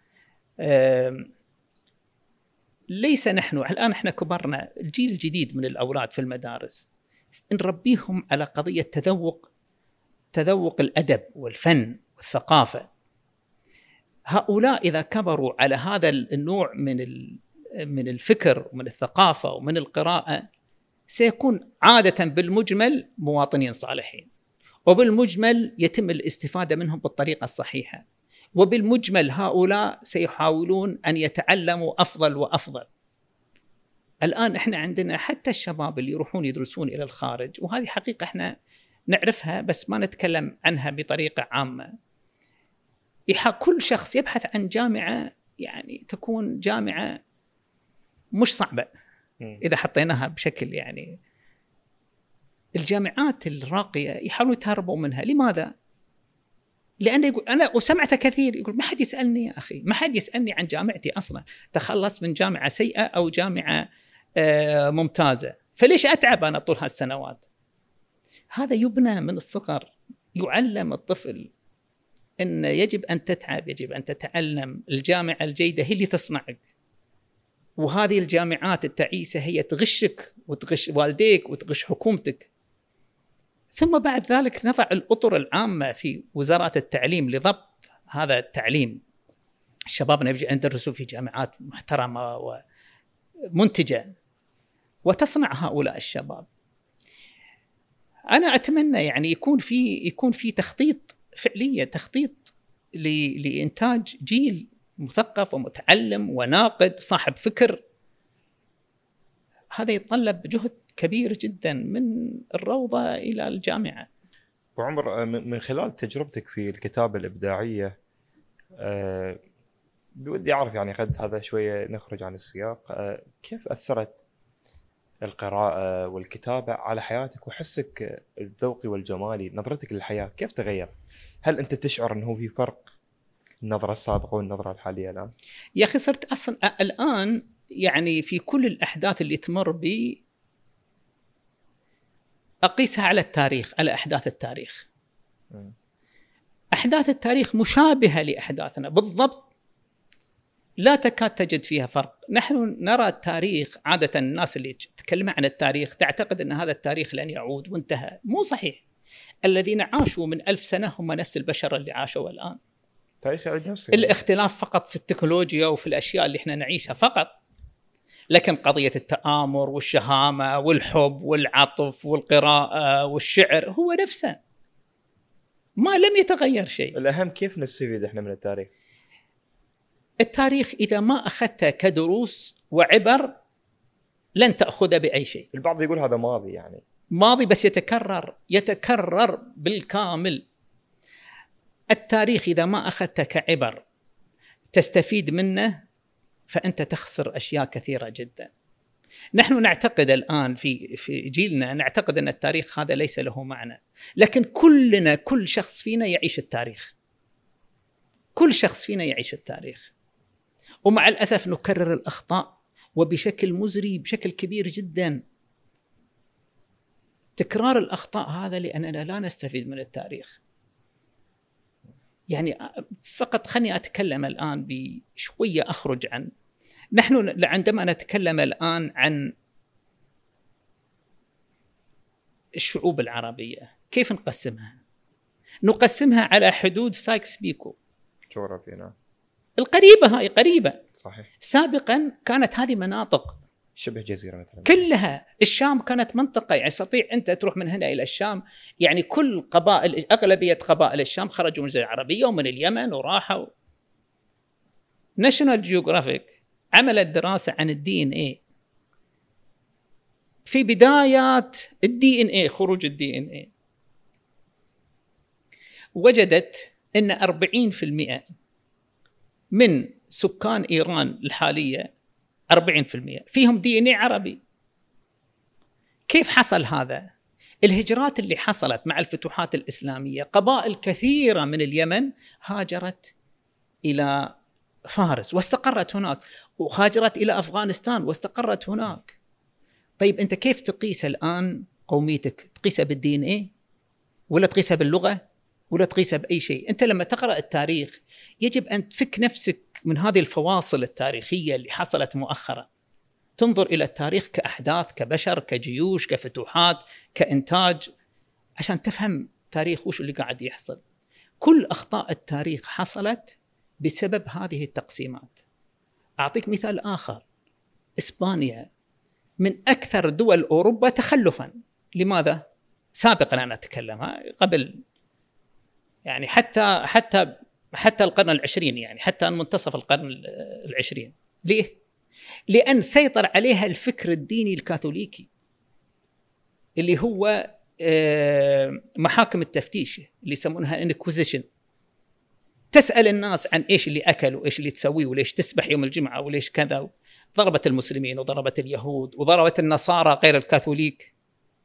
ليس نحن الآن احنا كبرنا، الجيل الجديد من الأولاد في المدارس نربيهم على قضية تذوق تذوق الأدب والفن والثقافة. هؤلاء إذا كبروا على هذا النوع من من الفكر ومن الثقافة ومن القراءة، سيكون عادة بالمجمل مواطنين صالحين، وبالمجمل يتم الاستفادة منهم بالطريقة الصحيحة، وبالمجمل هؤلاء سيحاولون أن يتعلموا أفضل وأفضل. الآن إحنا عندنا حتى الشباب اللي يروحون يدرسون إلى الخارج، وهذه حقيقة إحنا نعرفها بس ما نتكلم عنها بطريقة عامة. كل شخص يبحث عن جامعة يعني تكون جامعة مش صعبة إذا حطيناها بشكل يعني. الجامعات الراقية يحاولون يتهربوا منها. لماذا؟ لأنه يقول أنا وسمعت كثير يقول ما حد يسألني يا أخي، ما حد يسألني عن جامعتي أصلا، تخلص من جامعة سيئة أو جامعة ممتازة، فليش أتعب أنا طول هالسنوات؟ هذا يبنى من الصغر، يعلم الطفل أن يجب أن تتعب، يجب أن تتعلم. الجامعة الجيدة هي اللي تصنعك، وهذه الجامعات التعيسة هي تغشك وتغش والديك وتغش حكومتك. ثم بعد ذلك نضع الأطر العامة في وزارات التعليم لضبط هذا التعليم. الشباب نبي ندرسوا في جامعات محترمة ومنتجة وتصنع هؤلاء الشباب. أنا أتمنى يعني يكون في يكون في تخطيط فعليا، تخطيط لإنتاج جيل مثقف ومتعلم وناقد صاحب فكر. هذا يتطلب جهد كبير جدا من الروضة إلى الجامعة. أبو عمر، من خلال تجربتك في الكتابة الإبداعية، أه بودي أعرف يعني قد هذا شوية نخرج عن السياق، أه كيف أثرت القراءة والكتابة على حياتك وحسك الذوقي والجمالي، نظرتك للحياة كيف تغير؟ هل أنت تشعر أنه في فرق النظرة السابقة والنظرة الحالية الآن؟ يا أخي صرت أصلا الآن يعني في كل الأحداث اللي تمر بي أقيسها على التاريخ، على أحداث التاريخ. م. أحداث التاريخ مشابهة لأحداثنا بالضبط، لا تكاد تجد فيها فرق. نحن نرى التاريخ عادة، الناس اللي تتكلم عن التاريخ تعتقد أن هذا التاريخ لن يعود وانتهى. مو صحيح. الذين عاشوا من ألف سنة هم نفس البشر اللي عاشوا الآن. تاريخ يعيد نفسه. الاختلاف فقط في التكنولوجيا وفي الأشياء اللي احنا نعيشها فقط، لكن قضية التآمر والشهامة والحب والعطف والقراءة والشعر هو نفسه، ما لم يتغير شيء. الأهم كيف نستفيد احنا من التاريخ. التاريخ إذا ما أخذته كدروس وعبر لن تأخذه بأي شيء. البعض يقول هذا ماضي، يعني ماضي بس يتكرر يتكرر بالكامل. التاريخ إذا ما أخذته كعبر تستفيد منه فأنت تخسر أشياء كثيرة جدا. نحن نعتقد الآن في في جيلنا نعتقد أن التاريخ هذا ليس له معنى، لكن كلنا كل شخص فينا يعيش التاريخ. كل شخص فينا يعيش التاريخ، ومع الأسف نكرر الأخطاء وبشكل مزري بشكل كبير جدا. تكرار الأخطاء هذا لأننا لا نستفيد من التاريخ. يعني فقط خلني أتكلم الآن بشوية أخرج عن، نحن عندما نتكلم الآن عن الشعوب العربية كيف نقسمها؟ نقسمها على حدود سايكس بيكو جغرافينا القريبة. هاي قريبة صحيح. سابقا كانت هذه مناطق شبه جزيرة مثلا كلها. الشام كانت منطقة، يعني تستطيع أنت تروح من هنا إلى الشام، يعني كل قبائل أغلبية قبائل الشام خرجوا من الجزيرة العربية ومن اليمن وراحوا. ناشونال جيوغرافيك عملت دراسة عن الدي إن إيه في بدايات الدي إن إيه، خروج الدي إن إيه، وجدت أن أربعين بالمئة من سكان إيران الحالية أربعين بالمئة فيهم دي إن إيه عربي. كيف حصل هذا؟ الهجرات اللي حصلت مع الفتوحات الإسلامية، قبائل كثيرة من اليمن هاجرت إلى فارس واستقرت هناك، وهاجرت إلى أفغانستان واستقرت هناك. طيب أنت كيف تقيس الآن قوميتك؟ تقيسها بالدي إن إيه ولا تقيسها باللغة ولا تقيسها بأي شيء؟ أنت لما تقرأ التاريخ يجب أن تفك نفسك من هذه الفواصل التاريخية اللي حصلت مؤخرا، تنظر إلى التاريخ كأحداث، كبشر، كجيوش، كفتوحات، كإنتاج، عشان تفهم تاريخ وش اللي قاعد يحصل. كل أخطاء التاريخ حصلت بسبب هذه التقسيمات. أعطيك مثال آخر، إسبانيا من أكثر دول أوروبا تخلفا. لماذا؟ سابقا أنا أتكلم قبل، يعني حتى حتى حتى القرن العشرين، يعني حتى منتصف القرن العشرين. ليه؟ لأن سيطر عليها الفكر الديني الكاثوليكي اللي هو محاكم التفتيش اللي يسمونها انكوزيشن. تسأل الناس عن إيش اللي أكلوا، إيش اللي تسويه، وليش تسبح يوم الجمعة، وليش كذا. ضربت المسلمين وضربت اليهود وضربت النصارى غير الكاثوليك،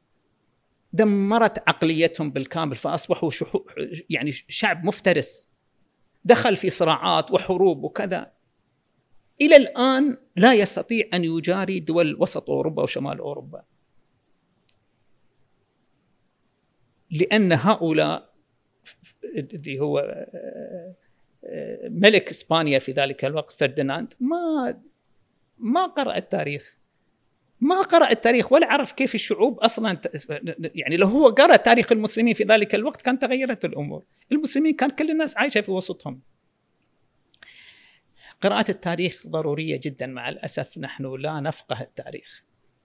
دمرت عقليتهم بالكامل، فأصبحوا شحو يعني شعب مفترس دخل في صراعات وحروب وكذا. إلى الآن لا يستطيع أن يجاري دول وسط أوروبا وشمال أوروبا، لأن هؤلاء اللي هو ملك إسبانيا في ذلك الوقت فرديناند ما ما قرأ التاريخ، ما قرأ التاريخ ولا عرف كيف الشعوب أصلا. يعني لو هو قرأ تاريخ المسلمين في ذلك الوقت كان تغيرت الأمور. المسلمين كان كل الناس عايشة في وسطهم. قراءة التاريخ ضرورية جدا. مع الأسف نحن لا نفقه التاريخ.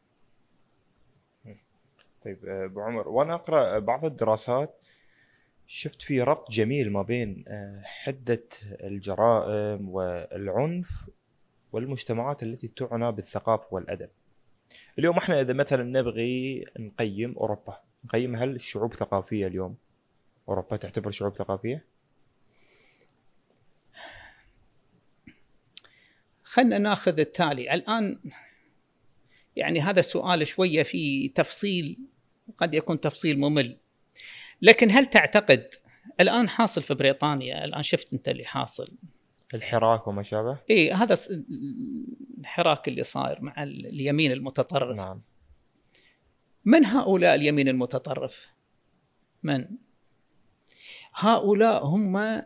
طيب أبو عمر، وأنا أقرأ بعض الدراسات شفت في ربط جميل ما بين حدة الجرائم والعنف والمجتمعات التي تعنى بالثقافة والأدب. اليوم احنا إذا مثلا نبغي نقيم أوروبا، نقيم هل الشعوب ثقافية اليوم؟ أوروبا تعتبر شعوب ثقافية؟ خلنا ناخذ التالي الآن. يعني هذا السؤال شوية فيه تفصيل، قد يكون تفصيل ممل، لكن هل تعتقد الآن حاصل في بريطانيا، الآن شفت أنت اللي حاصل، الحراك وما شابه؟ إيه، هذا الحراك اللي صاير مع اليمين المتطرف. نعم. من هؤلاء اليمين المتطرف؟ من هؤلاء؟ هم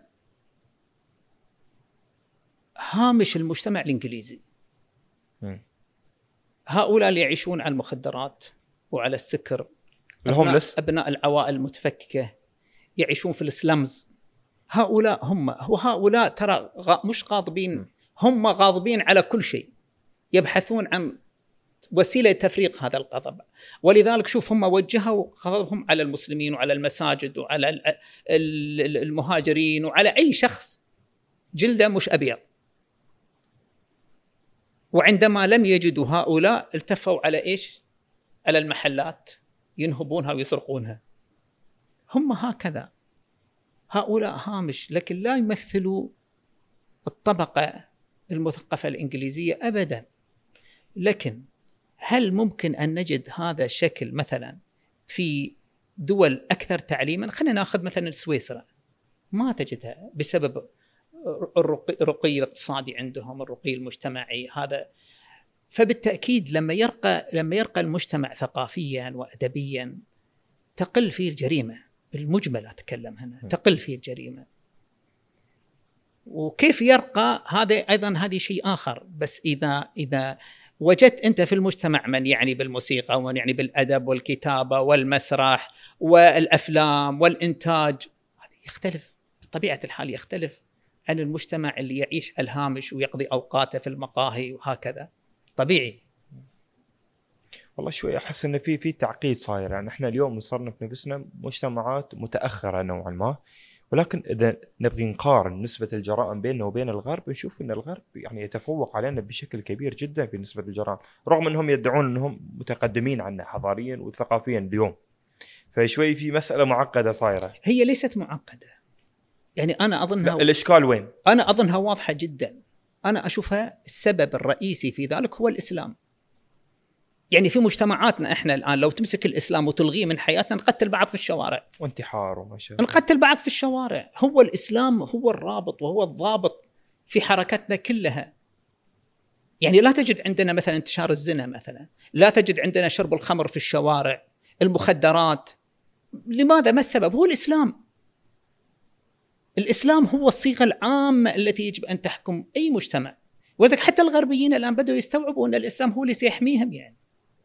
هامش المجتمع الإنجليزي. م. هؤلاء اللي يعيشون على المخدرات وعلى السكر، أبناء, أبناء العوائل المتفككة يعيشون في السلمز. هؤلاء هم، وهؤلاء ترى مش غاضبين، هم غاضبين على كل شيء، يبحثون عن وسيلة تفريق هذا الغضب. ولذلك شوف هم وجهوا غضبهم على المسلمين وعلى المساجد وعلى المهاجرين وعلى أي شخص جلده مش أبيض. وعندما لم يجدوا هؤلاء التفوا على إيش؟ على المحلات ينهبونها ويسرقونها. هم هكذا، هؤلاء هامش، لكن لا يمثلوا الطبقة المثقفة الإنجليزية أبدا. لكن هل ممكن أن نجد هذا الشكل مثلا في دول أكثر تعليما؟ خلينا نأخذ مثلا سويسرا، ما تجدها بسبب الرقي الاقتصادي عندهم، الرقي المجتمعي هذا. فبالتأكيد لما يرقى لما يرقى المجتمع ثقافيا وأدبيا تقل فيه الجريمة، بالمجمل أتكلم هنا، تقل فيه الجريمة. وكيف يرقى هذا أيضا هذه شيء آخر. بس إذا إذا وجدت أنت في المجتمع من يعني بالموسيقى ومن يعني بالأدب والكتابة والمسرح والأفلام والإنتاج، هذا يختلف بطبيعة الحال، يختلف عن المجتمع اللي يعيش الهامش ويقضي أوقاته في المقاهي وهكذا. طبيعي. والله شوي أحس إن في في تعقيد صاير. يعني إحنا اليوم صرنا في نفسنا مجتمعات متأخرة نوعا ما، ولكن إذا نبغي نقارن نسبة الجرائم بيننا وبين الغرب نشوف إن الغرب يعني يتفوق علينا بشكل كبير جدا في نسبة الجرائم، رغم أنهم يدعون أنهم متقدمين عنا حضاريا وثقافيا اليوم. فشوي في مسألة معقدة صايرة. هي ليست معقدة، يعني أنا أظنها و... الإشكال وين؟ أنا أظنها واضحة جدا. أنا أشوفها السبب الرئيسي في ذلك هو الإسلام. يعني في مجتمعاتنا إحنا الآن لو تمسك الإسلام وتلغيه من حياتنا نقتل بعض في الشوارع، وانتحار وما شابه، نقتل بعض في الشوارع. هو الإسلام هو الرابط وهو الضابط في حركتنا كلها. يعني لا تجد عندنا مثلا انتشار الزنا، مثلا لا تجد عندنا شرب الخمر في الشوارع، المخدرات. لماذا؟ ما السبب؟ هو الإسلام. الإسلام هو الصيغة العامة التي يجب أن تحكم أي مجتمع. ولذلك حتى الغربيين الآن بدأوا يستوعبوا أن الإسلام هو اللي سيحميهم. يعني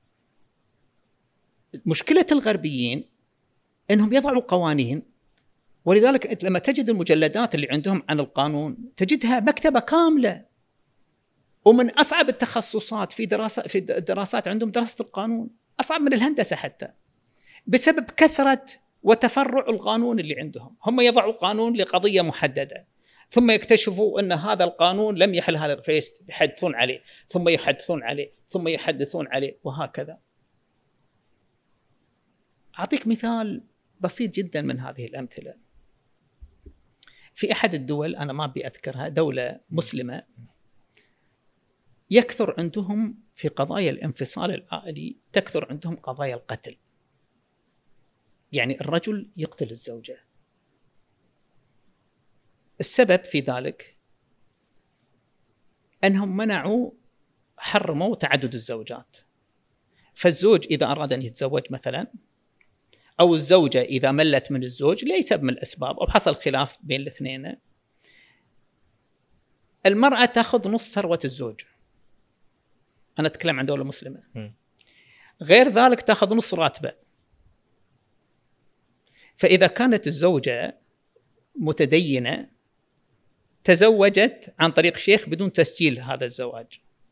مشكلة الغربيين أنهم يضعوا قوانين، ولذلك لما تجد المجلدات اللي عندهم عن القانون تجدها مكتبة كاملة، ومن أصعب التخصصات في دراسة في الدراسات عندهم دراسة القانون، أصعب من الهندسة حتى، بسبب كثرة وتفرع القانون اللي عندهم. هم يضعوا قانون لقضية محددة، ثم يكتشفوا أن هذا القانون لم يحل هذا الفيست، يحدثون عليه، ثم يحدثون عليه، ثم يحدثون عليه، وهكذا. أعطيك مثال بسيط جدا من هذه الأمثلة. في أحد الدول، أنا ما أبي أذكرها، دولة مسلمة، يكثر عندهم في قضايا الانفصال العائلي، تكثر عندهم قضايا القتل. يعني الرجل يقتل الزوجة. السبب في ذلك أنهم منعوا، حرموا تعدد الزوجات. فالزوج إذا أراد أن يتزوج مثلا، أو الزوجة إذا ملت من الزوج لأي سبب من الأسباب أو حصل خلاف بين الاثنين، المرأة تأخذ نص ثروة الزوج. أنا أتكلم عن دولة مسلمة. غير ذلك تأخذ نص راتبه. فإذا كانت الزوجة متدينة تزوجت عن طريق شيخ بدون تسجيل هذا الزواج،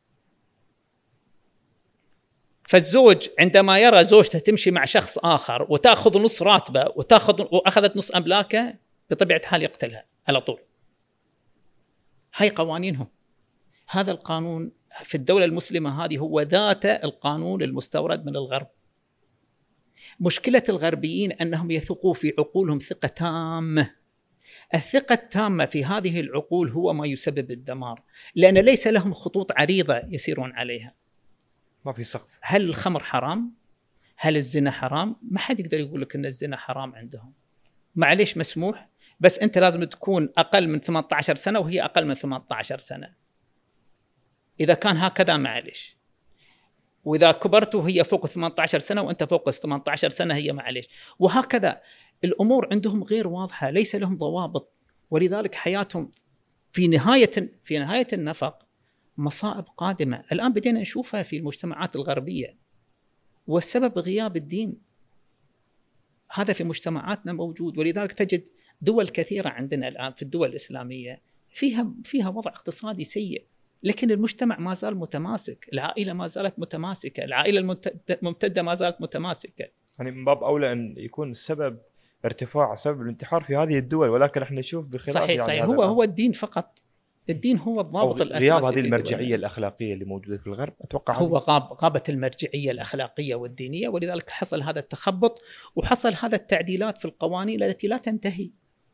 فالزوج عندما يرى زوجته تمشي مع شخص آخر وتأخذ نص راتبه وتأخذ وأخذت نص أملاكه، بطبيعة الحال يقتلها على طول. هاي قوانينهم. هذا القانون في الدولة المسلمة هذه هو ذات القانون المستورد من الغرب. مشكلة الغربيين أنهم يثقوا في عقولهم ثقة تامة. الثقة التامة في هذه العقول هو ما يسبب الدمار، لأن ليس لهم خطوط عريضة يسيرون عليها. ما في سقف. هل الخمر حرام؟ هل الزنا حرام؟ ما حد يقدر يقول لك أن الزنا حرام عندهم. معليش مسموح، بس أنت لازم تكون أقل من ثمانية عشر سنة وهي أقل من ثمانية عشر سنة. إذا كان هكذا معليش. وإذا كبرت وهي فوق ثمانية عشر سنة وأنت فوق ثمانية عشر سنة هي معليش. وهكذا الأمور عندهم غير واضحة، ليس لهم ضوابط، ولذلك حياتهم في نهاية في نهاية النفق مصائب قادمة الآن بدينا نشوفها في المجتمعات الغربية، والسبب غياب الدين. هذا في مجتمعاتنا موجود، ولذلك تجد دول كثيرة عندنا الآن في الدول الإسلامية فيها فيها وضع اقتصادي سيء، لكن المجتمع ما زال متماسك، العائلة ما زالت متماسكة، العائلة الممتدة ما زالت متماسكة. يعني من باب أولى أن يكون السبب ارتفاع سبب الانتحار في هذه الدول، ولكن احنا نشوف بخلاف صحيح يعني صحيح هو هو الدين فقط، الدين هو الضابط الأساسي. غياب هذه المرجعية الأخلاقية اللي موجودة في الغرب أتوقع هو غاب غابت المرجعية الأخلاقية والدينية، ولذلك حصل هذا التخبط وحصل هذا التعديلات في القوانين التي لا تنتهي.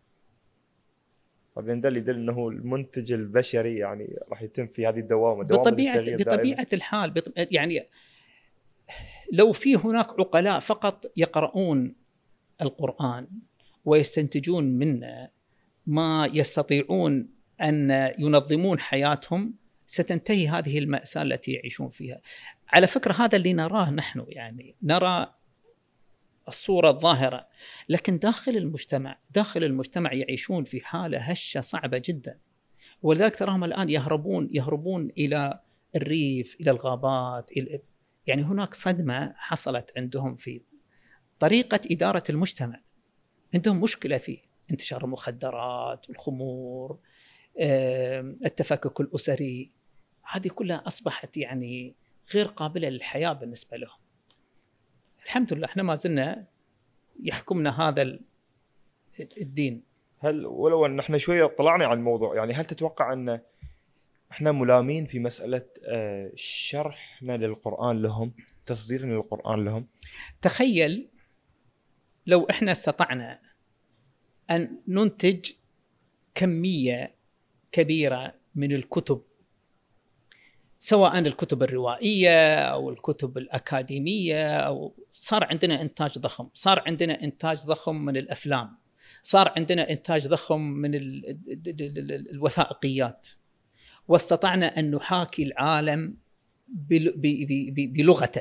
طبعا ده اللي يدل أنه المنتج البشري يعني راح يتم في هذه الدوامة بطبيعة بطبيعة الحال بط... يعني لو في هناك عقلاء فقط يقرؤون القرآن ويستنتجون منه ما يستطيعون أن ينظمون حياتهم ستنتهي هذه المأساة التي يعيشون فيها. على فكرة هذا اللي نراه نحن، يعني نرى الصورة الظاهرة، لكن داخل المجتمع داخل المجتمع يعيشون في حالة هشة صعبة جدا، ولذلك تراهم الآن يهربون يهربون إلى الريف، إلى الغابات، إلى يعني هناك صدمة حصلت عندهم في طريقة إدارة المجتمع. عندهم مشكلة في انتشار المخدرات والخمور، التفكك الأسري، هذه كلها أصبحت يعني غير قابلة للحياة بالنسبة لهم. الحمد لله احنا ما زلنا يحكمنا هذا الدين. هل ولو ان احنا شويه طلعنا عن الموضوع، يعني هل تتوقع ان احنا ملامين في مساله شرحنا للقران لهم، تصديرنا للقران لهم؟ تخيل لو احنا استطعنا ان ننتج كميه كبيره من الكتب، سواء الكتب الروائيه او الكتب الاكاديميه، او صار عندنا انتاج ضخم، صار عندنا انتاج ضخم من الافلام، صار عندنا انتاج ضخم من الوثائقيات، واستطعنا ان نحاكي العالم بلغته.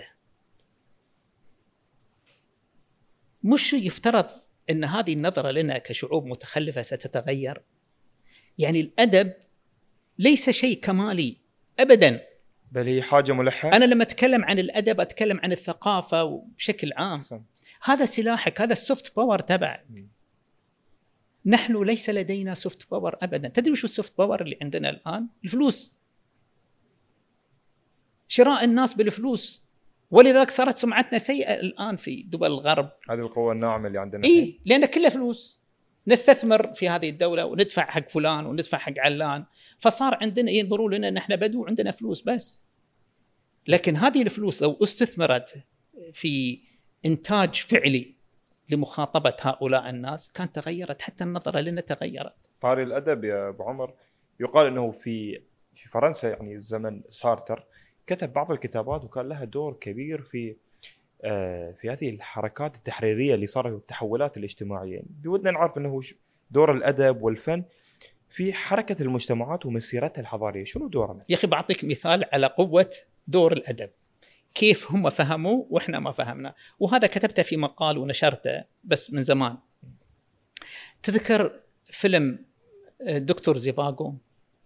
مش يفترض ان هذه النظره لنا كشعوب متخلفه ستتغير؟ يعني الادب ليس شيء كمالي ابدا، بل هي حاجه ملحه. انا لما اتكلم عن الادب اتكلم عن الثقافه بشكل عام. صم. هذا سلاحك، هذا السوفت باور تبعك. نحن ليس لدينا سوفت باور ابدا. تدري شو السوفت باور اللي عندنا الان؟ الفلوس، شراء الناس بالفلوس، ولذلك صارت سمعتنا سيئه الان في دول الغرب. هذه القوه الناعمه اللي عندنا. اي لان كلها فلوس، نستثمر في هذه الدوله وندفع حق فلان وندفع حق علان، فصار عندنا ينظروا لنا ان احنا بدو عندنا فلوس بس. لكن هذه الفلوس لو استثمرت في انتاج فعلي لمخاطبه هؤلاء الناس كانت تغيرت، حتى النظره لنا تغيرت. طاري الادب يا ابو عمر، يقال انه في في فرنسا يعني زمن سارتر كتب بعض الكتابات وكان لها دور كبير في في هذه الحركات التحريريه اللي صارت والتحولات الاجتماعيه. بودنا نعرف انه دور الادب والفن في حركه المجتمعات ومسيرتها الحضاريه، شنو دوره؟ يا اخي بعطيك مثال على قوه دور الادب، كيف هم فهموا واحنا ما فهمنا، وهذا كتبته في مقال ونشرته بس من زمان. تذكر فيلم دكتور زيفاغو؟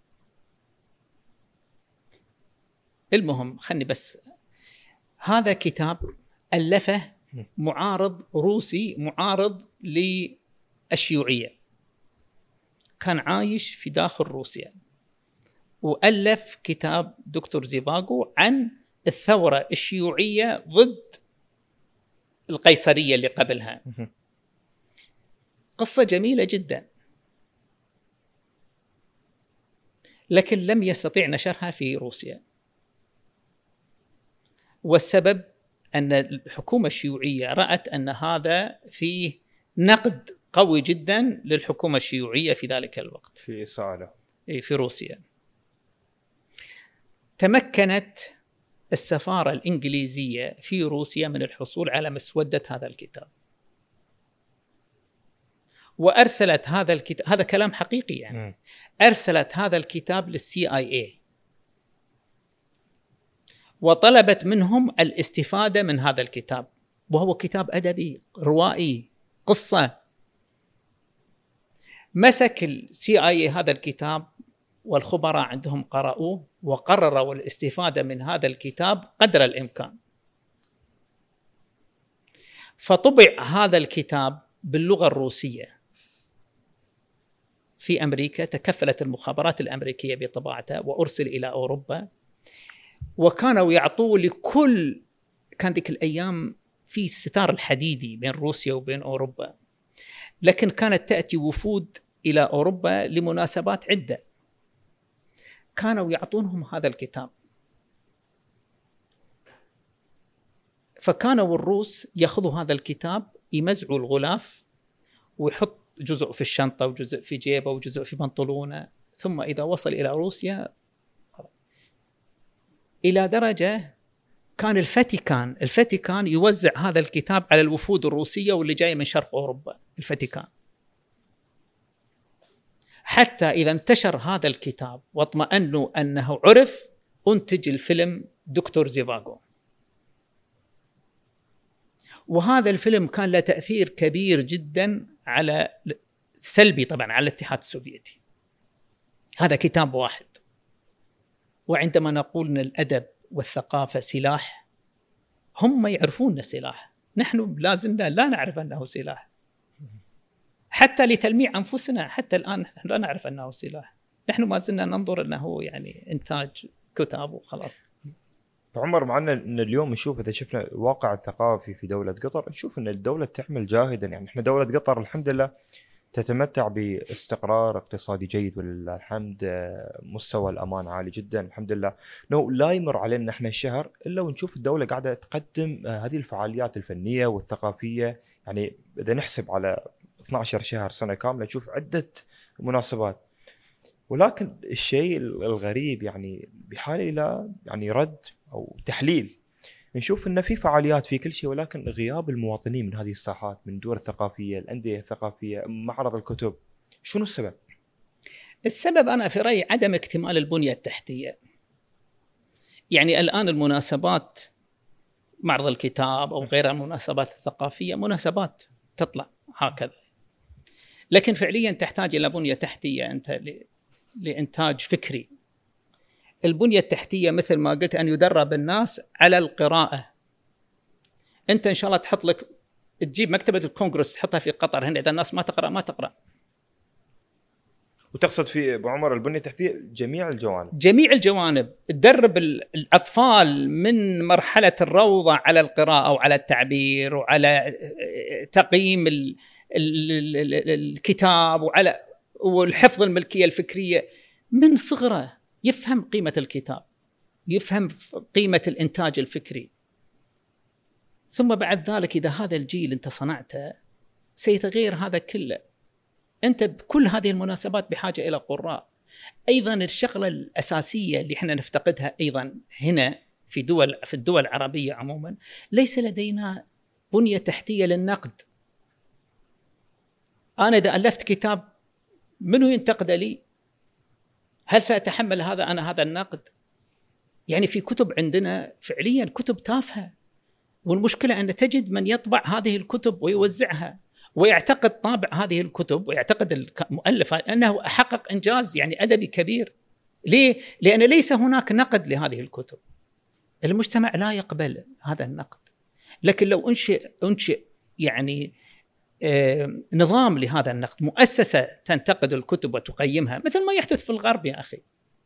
المهم خلني بس، هذا كتاب ألفه معارض روسي، معارض للشيوعية، كان عايش في داخل روسيا، وألف كتاب دكتور زيفاغو عن الثورة الشيوعية ضد القيصرية اللي قبلها. قصة جميلة جدا، لكن لم يستطيع نشرها في روسيا، والسبب أن الحكومة الشيوعية رأت أن هذا فيه نقد قوي جدا للحكومة الشيوعية في ذلك الوقت في إساءة في روسيا. تمكنت السفارة الإنجليزية في روسيا من الحصول على مسودة هذا الكتاب، وأرسلت هذا الكتاب، هذا كلام حقيقي يعني، أرسلت هذا الكتاب للسي آي إيه، وطلبت منهم الاستفادة من هذا الكتاب، وهو كتاب أدبي روائي قصة. مسك السي آي هذا الكتاب والخبراء عندهم قرأوه وقرروا الاستفادة من هذا الكتاب قدر الإمكان. فطبع هذا الكتاب باللغة الروسية في أمريكا، تكفلت المخابرات الأمريكية بطباعته وأرسل إلى أوروبا. وكانوا يعطوه لكل، كان ذيك الأيام في الستار الحديدي بين روسيا وبين أوروبا، لكن كانت تأتي وفود إلى أوروبا لمناسبات عدة، كانوا يعطونهم هذا الكتاب. فكانوا الروس يأخذوا هذا الكتاب يمزعوا الغلاف ويحط جزء في الشنطة وجزء في جيبه وجزء في بنطلونه، ثم إذا وصل إلى روسيا، إلى درجة كان الفاتيكان الفاتيكان يوزع هذا الكتاب على الوفود الروسية واللي جاية من شرق أوروبا، الفاتيكان، حتى إذا انتشر هذا الكتاب واطمأنوا أنه عرف، أنتج الفيلم دكتور زيفاغو. وهذا الفيلم كان له تأثير كبير جدا على سلبي طبعا على الاتحاد السوفيتي. هذا كتاب واحد. وعندما نقول أن الأدب والثقافة سلاح، هم يعرفون سلاح، نحن لازلنا لا نعرف أنه سلاح، حتى لتلميع أنفسنا حتى الآن نحن لا نعرف أنه سلاح، نحن ما زلنا ننظر أنه يعني إنتاج كتاب وخلاص. عمر، معنا ان اليوم نشوف، اذا شفنا الواقع الثقافي في دوله قطر، نشوف ان الدوله تعمل جاهدا. يعني احنا دوله قطر الحمد لله تتمتع باستقرار اقتصادي جيد ولله الحمد، مستوى الامان عالي جدا الحمد لله. نو لا يمر علينا احنا الشهر الا ونشوف الدوله قاعده تقدم هذه الفعاليات الفنيه والثقافيه. يعني اذا نحسب على اثنا عشر شهر سنه كامله نشوف عده مناسبات. ولكن الشيء الغريب يعني بحاله الى يعني رد او تحليل، نشوف ان في فعاليات في كل شيء، ولكن غياب المواطنين من هذه الساحات، من الدور الثقافيه، الانديه الثقافيه، معرض الكتب. شنو السبب؟ السبب انا في رايي عدم اكتمال البنيه التحتيه. يعني الان المناسبات، معرض الكتاب او غيرها، المناسبات الثقافيه مناسبات تطلع هكذا، لكن فعليا تحتاج الى بنيه تحتيه انت لانتاج فكري. البنية التحتية مثل ما قلت أن يدرب الناس على القراءة. أنت إن شاء الله تحط لك، تجيب مكتبة الكونغرس تحطها في قطر هنا، إذا الناس ما تقرأ ما تقرأ. وتقصد في أبو عمر البنية التحتية جميع الجوانب؟ جميع الجوانب. تدرب الأطفال من مرحلة الروضة على القراءة أو على التعبير وعلى تقييم ال ال ال ال الكتاب وعلى والحفظ الملكية الفكرية من صغره. يفهم قيمة الكتاب، يفهم قيمة الإنتاج الفكري، ثم بعد ذلك إذا هذا الجيل أنت صنعته سيتغير هذا كله. أنت بكل هذه المناسبات بحاجة إلى قراء. أيضا الشغلة الأساسية اللي احنا نفتقدها أيضا هنا في دول في الدول العربية عموما، ليس لدينا بنية تحتية للنقد. أنا إذا ألفت كتاب منو ينتقد لي؟ هل سأتحمل هذا أنا هذا النقد؟ يعني في كتب عندنا فعليا كتب تافهة، والمشكلة أن تجد من يطبع هذه الكتب ويوزعها ويعتقد طابع هذه الكتب ويعتقد المؤلف أنه حقق إنجاز يعني أدبي كبير. ليه؟ لأن ليس هناك نقد لهذه الكتب. المجتمع لا يقبل هذا النقد. لكن لو أنشئ أنشئ يعني آه نظام لهذا النقد، مؤسسة تنتقد الكتب وتقيمها مثل ما يحدث في الغرب يا أخي.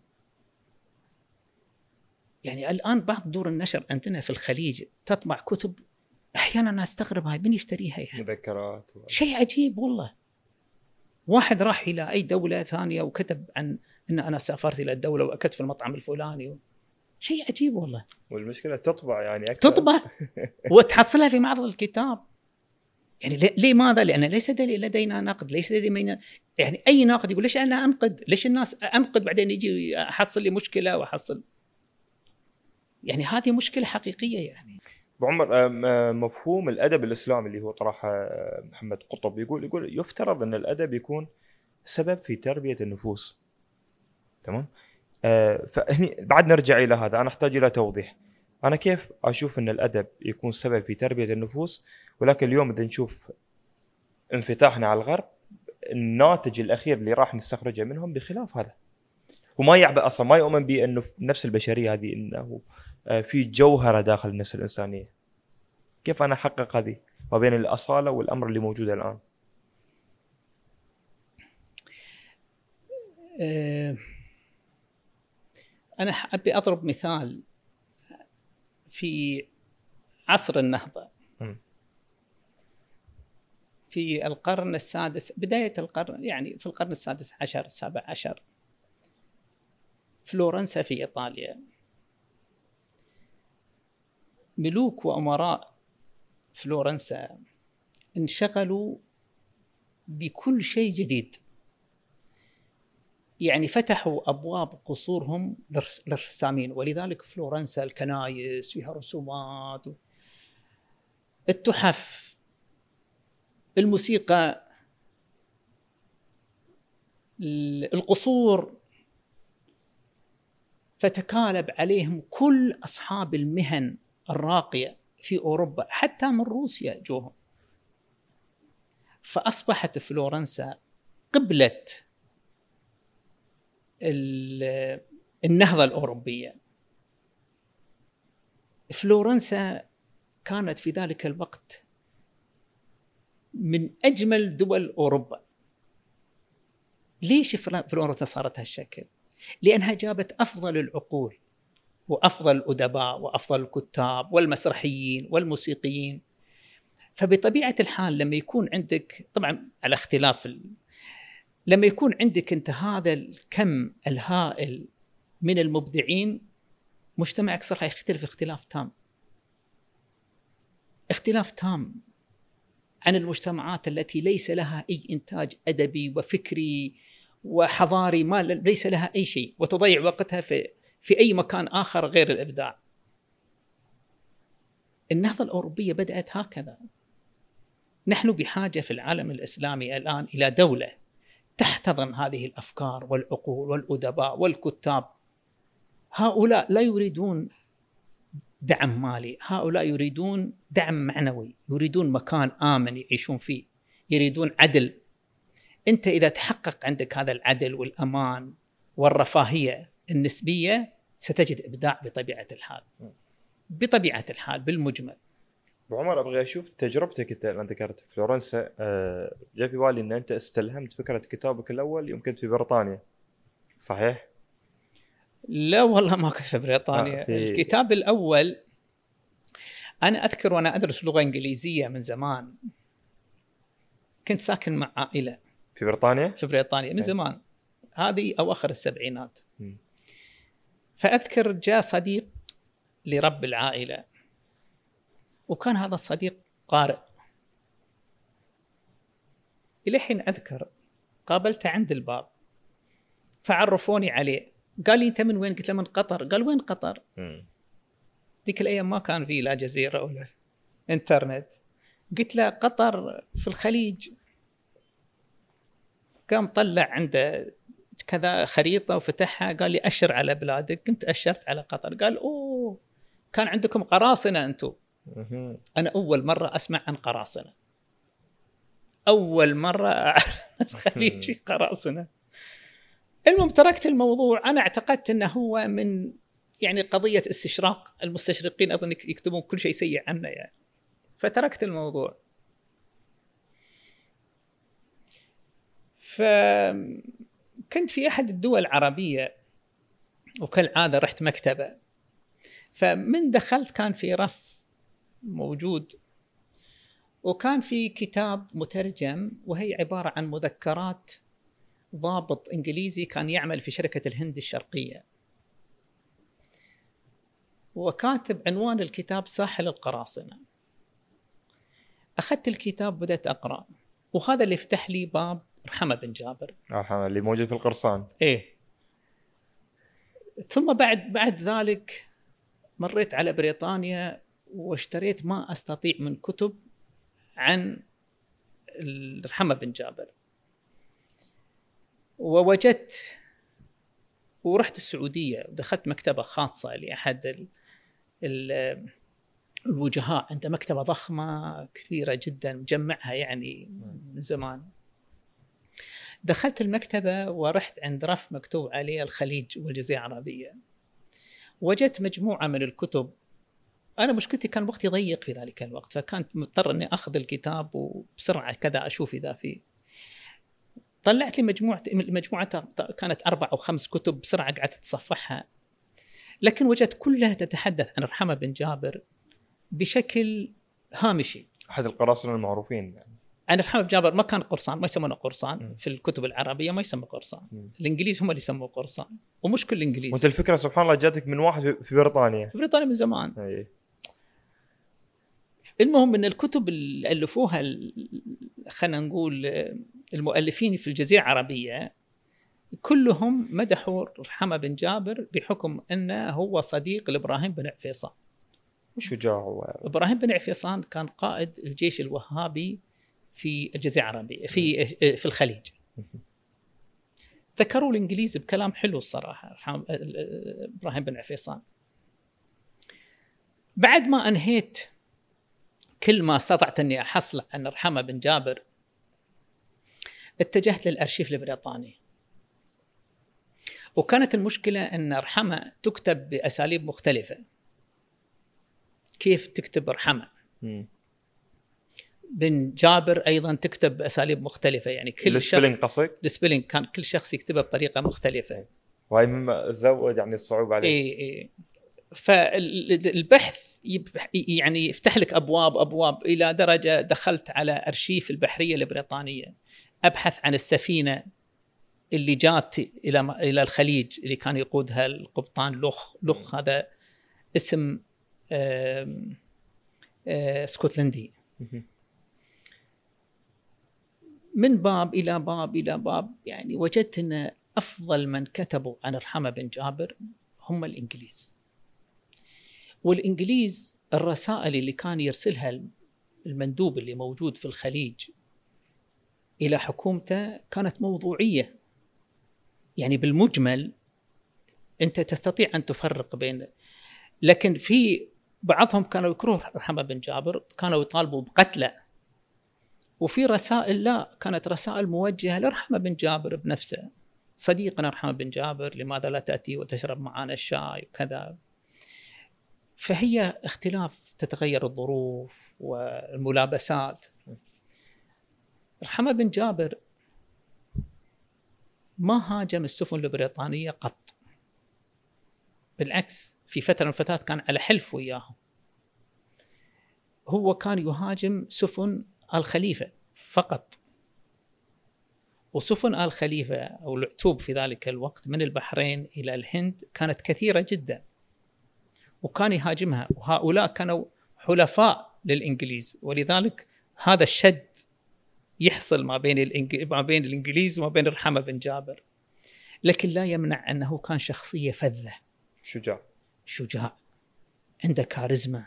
يعني الآن بعض دور النشر عندنا في الخليج تطبع كتب أحيانا أنا أستغرب هاي من يشتريها يعني. مذكرات و... شيء عجيب والله. واحد راح إلى أي دولة ثانية وكتب عن أن أنا سافرت إلى الدولة وأكلت في المطعم الفلاني و... شيء عجيب والله. والمشكلة تطبع يعني أكثر. تطبع وتحصلها في معرض الكتاب. يعني لماذا؟ لأن ليس لدينا نقد، ليس لدينا يعني أي ناقد يقول ليش أنا أنقد؟ ليش الناس أنقد بعدين يجي أحصل لي مشكلة وأحصل. يعني هذه مشكلة حقيقية. يعني أبو عمر، مفهوم الأدب الإسلامي اللي هو طرحه محمد قطب يقول يقول يفترض أن الأدب يكون سبب في تربية النفوس. تمام؟ فهني بعد نرجع إلى هذا، أنا أحتاج إلى توضيح. أنا كيف أشوف أن الأدب يكون سبب في تربية النفوس، ولكن اليوم إذا نشوف انفتاحنا على الغرب الناتج الأخير اللي راح نستخرجه منهم بخلاف هذا، وما يعبأ أصلا، ما يؤمن بأنه نفس البشرية هذه أنه في جوهرة داخل النفس الإنسانية. كيف أنا أحقق هذه ما بين الأصالة والأمر اللي موجود الآن؟ أنا أبي أضرب مثال في عصر النهضة م. في القرن السادس، بداية القرن، يعني في القرن السادس عشر السابع عشر، فلورنسا في إيطاليا، ملوك وأمراء فلورنسا انشغلوا بكل شيء جديد، يعني فتحوا أبواب قصورهم للرسامين، ولذلك فلورنسا الكنائس فيها رسومات، التحف، الموسيقى، القصور، فتكالب عليهم كل أصحاب المهن الراقية في أوروبا، حتى من روسيا جوهم، فأصبحت فلورنسا قبلة النهضة الأوروبية. فلورنسا كانت في ذلك الوقت من أجمل دول أوروبا. ليش فلورنسا صارت هالشكل؟ لأنها جابت أفضل العقول وأفضل الأدباء وأفضل الكتاب والمسرحيين والموسيقيين. فبطبيعة الحال لما يكون عندك، طبعا على اختلاف ال... لما يكون عندك أنت هذا الكم الهائل من المبدعين، مجتمعك صار يختلف اختلاف تام، اختلاف تام عن المجتمعات التي ليس لها أي إنتاج أدبي وفكري وحضاري، ما ليس لها أي شيء، وتضيع وقتها في في أي مكان آخر غير الإبداع. النهضة الأوروبية بدأت هكذا. نحن بحاجة في العالم الإسلامي الآن إلى دولة تحتضن هذه الأفكار والعقول والأدباء والكتاب. هؤلاء لا يريدون دعم مالي، هؤلاء يريدون دعم معنوي، يريدون مكان آمن يعيشون فيه، يريدون عدل. أنت إذا تحقق عندك هذا العدل والأمان والرفاهية النسبية ستجد إبداع بطبيعة الحال، بطبيعة الحال بالمجمل. أبو عمر، أبغى أشوف تجربتك. أنت لما ذكرت فلورنسا جاء في بالي أن أنت استلهمت فكرة كتابك الأول يمكن في بريطانيا، صحيح؟ لا والله ما كنت في بريطانيا. آه في... الكتاب الأول أنا أذكر وأنا أدرس لغة إنجليزية من زمان، كنت ساكن مع عائلة في بريطانيا في بريطانيا من زمان، هذه أواخر السبعينات. م. فأذكر جاء صديق لرب العائلة، وكان هذا الصديق قارئ. إلى حين أذكر قابلته عند الباب فعرفوني عليه، قال لي أنت من وين؟ قلت له من قطر. قال وين قطر؟ م. ذيك الأيام ما كان فيه لا جزيرة ولا إنترنت. قلت له قطر في الخليج. قام طلع عنده كذا خريطة وفتحها، قال لي أشر على بلادك. قمت أشرت على قطر. قال أوه كان عندكم قراصنة أنتم. أنا أول مرة أسمع عن قراصنة، أول مرة أعرف الخليج في قراصنة. المهم تركت الموضوع. أنا اعتقدت أنه هو من يعني قضية استشراق، المستشرقين أظن يكتبون كل شيء سيء عنه يعني، فتركت الموضوع. فكنت في أحد الدول العربية، وكالعادة رحت مكتبة، فمن دخلت كان في رف موجود وكان في كتاب مترجم، وهي عبارة عن مذكرات ضابط إنجليزي كان يعمل في شركة الهند الشرقية، وكاتب عنوان الكتاب ساحل القراصنة. أخذت الكتاب بدأت أقرأ، وهذا اللي فتح لي باب رحمة بن جابر آه اللي موجود في القرصان. إيه. ثم بعد بعد ذلك مريت على بريطانيا واشتريت ما أستطيع من كتب عن رحمة بن جابر، ووجدت ورحت السعودية ودخلت مكتبة خاصة لأحد الوجهاء، عنده مكتبة ضخمة كثيرة جدا مجمعها يعني من زمان. دخلت المكتبة ورحت عند رف مكتوب عليه الخليج والجزيرة العربية، وجدت مجموعة من الكتب. أنا مشكلتي كان وقتي ضيق في ذلك الوقت، فكانت مضطر أني أخذ الكتاب وبسرعة كذا أشوف إذا فيه. طلعت لي مجموعة مجموعة كانت أربع أو خمس كتب، بسرعة قعدت أتصفحها، لكن وجدت كلها تتحدث عن رحمة بن جابر بشكل هامشي. أحد القراصنة المعروفين يعني. عن رحمة بن جابر ما كان قرصان، ما يسمونه قرصان. م. في الكتب العربية ما يسمى قرصان. م. الإنجليز هم اللي يسموه قرصان، ومش كل الإنجليز. وانت الفكرة سبحان الله جاتك من واحد في بريطانيا. في بريطانيا من زمان. أي. المهم ان الكتب اللي الفوها خلينا نقول المؤلفين في الجزيرة العربية كلهم مدحوا رحمة بن جابر بحكم انه هو صديق لابراهيم بن عفيصان. وشجاع. ابراهيم بن عفيصان كان قائد الجيش الوهابي في الجزيرة العربية في في الخليج. ذكروا الانجليز بكلام حلو الصراحة ابراهيم بن عفيصان. بعد ما انهيت كل ما استطعت أني أحصل عن رحمة بن جابر، اتجهت للأرشيف البريطاني. وكانت المشكلة أن رحمة تكتب بأساليب مختلفة. كيف تكتب رحمة؟ م. بن جابر أيضا تكتب بأساليب مختلفة، يعني كل شخص قصيك؟ السبيلينج كان كل شخص يكتبها بطريقة مختلفة. وهي مما زود يعني الصعوبة عليه. إيه إيه. فالبحث يعني يفتح لك أبواب أبواب إلى درجة دخلت على أرشيف البحرية البريطانية أبحث عن السفينة اللي جات إلى إلى الخليج اللي كان يقودها القبطان لوخ. لوخ هذا اسم آم آم اسكتلندي. من باب إلى باب إلى باب، يعني وجدت أن أفضل من كتبوا عن رحمة بن جابر هم الإنجليز. والإنجليز الرسائل اللي كان يرسلها المندوب اللي موجود في الخليج إلى حكومته كانت موضوعية، يعني بالمجمل أنت تستطيع أن تفرق بين، لكن في بعضهم كانوا يكرهوا رحمة بن جابر، كانوا يطالبوا بقتله. وفي رسائل لا، كانت رسائل موجهة لرحمة بن جابر بنفسه: صديقنا رحمة بن جابر، لماذا لا تأتي وتشرب معنا الشاي وكذا. فهي اختلاف، تتغير الظروف والملابسات. رحمة بن جابر ما هاجم السفن البريطانية قط، بالعكس في فترة من الفترات كان على حلف وياهم. هو كان يهاجم سفن آل خليفة فقط، وسفن آل خليفة أو العتوب في ذلك الوقت من البحرين إلى الهند كانت كثيرة جدا، وكان يهاجمها، وهؤلاء كانوا حلفاء للإنجليز، ولذلك هذا الشد يحصل ما بين الإنجليز ما بين الإنجليز وما بين رحمة بن جابر. لكن لا يمنع أنه كان شخصية فذة، شجاع شجاع عنده كاريزما.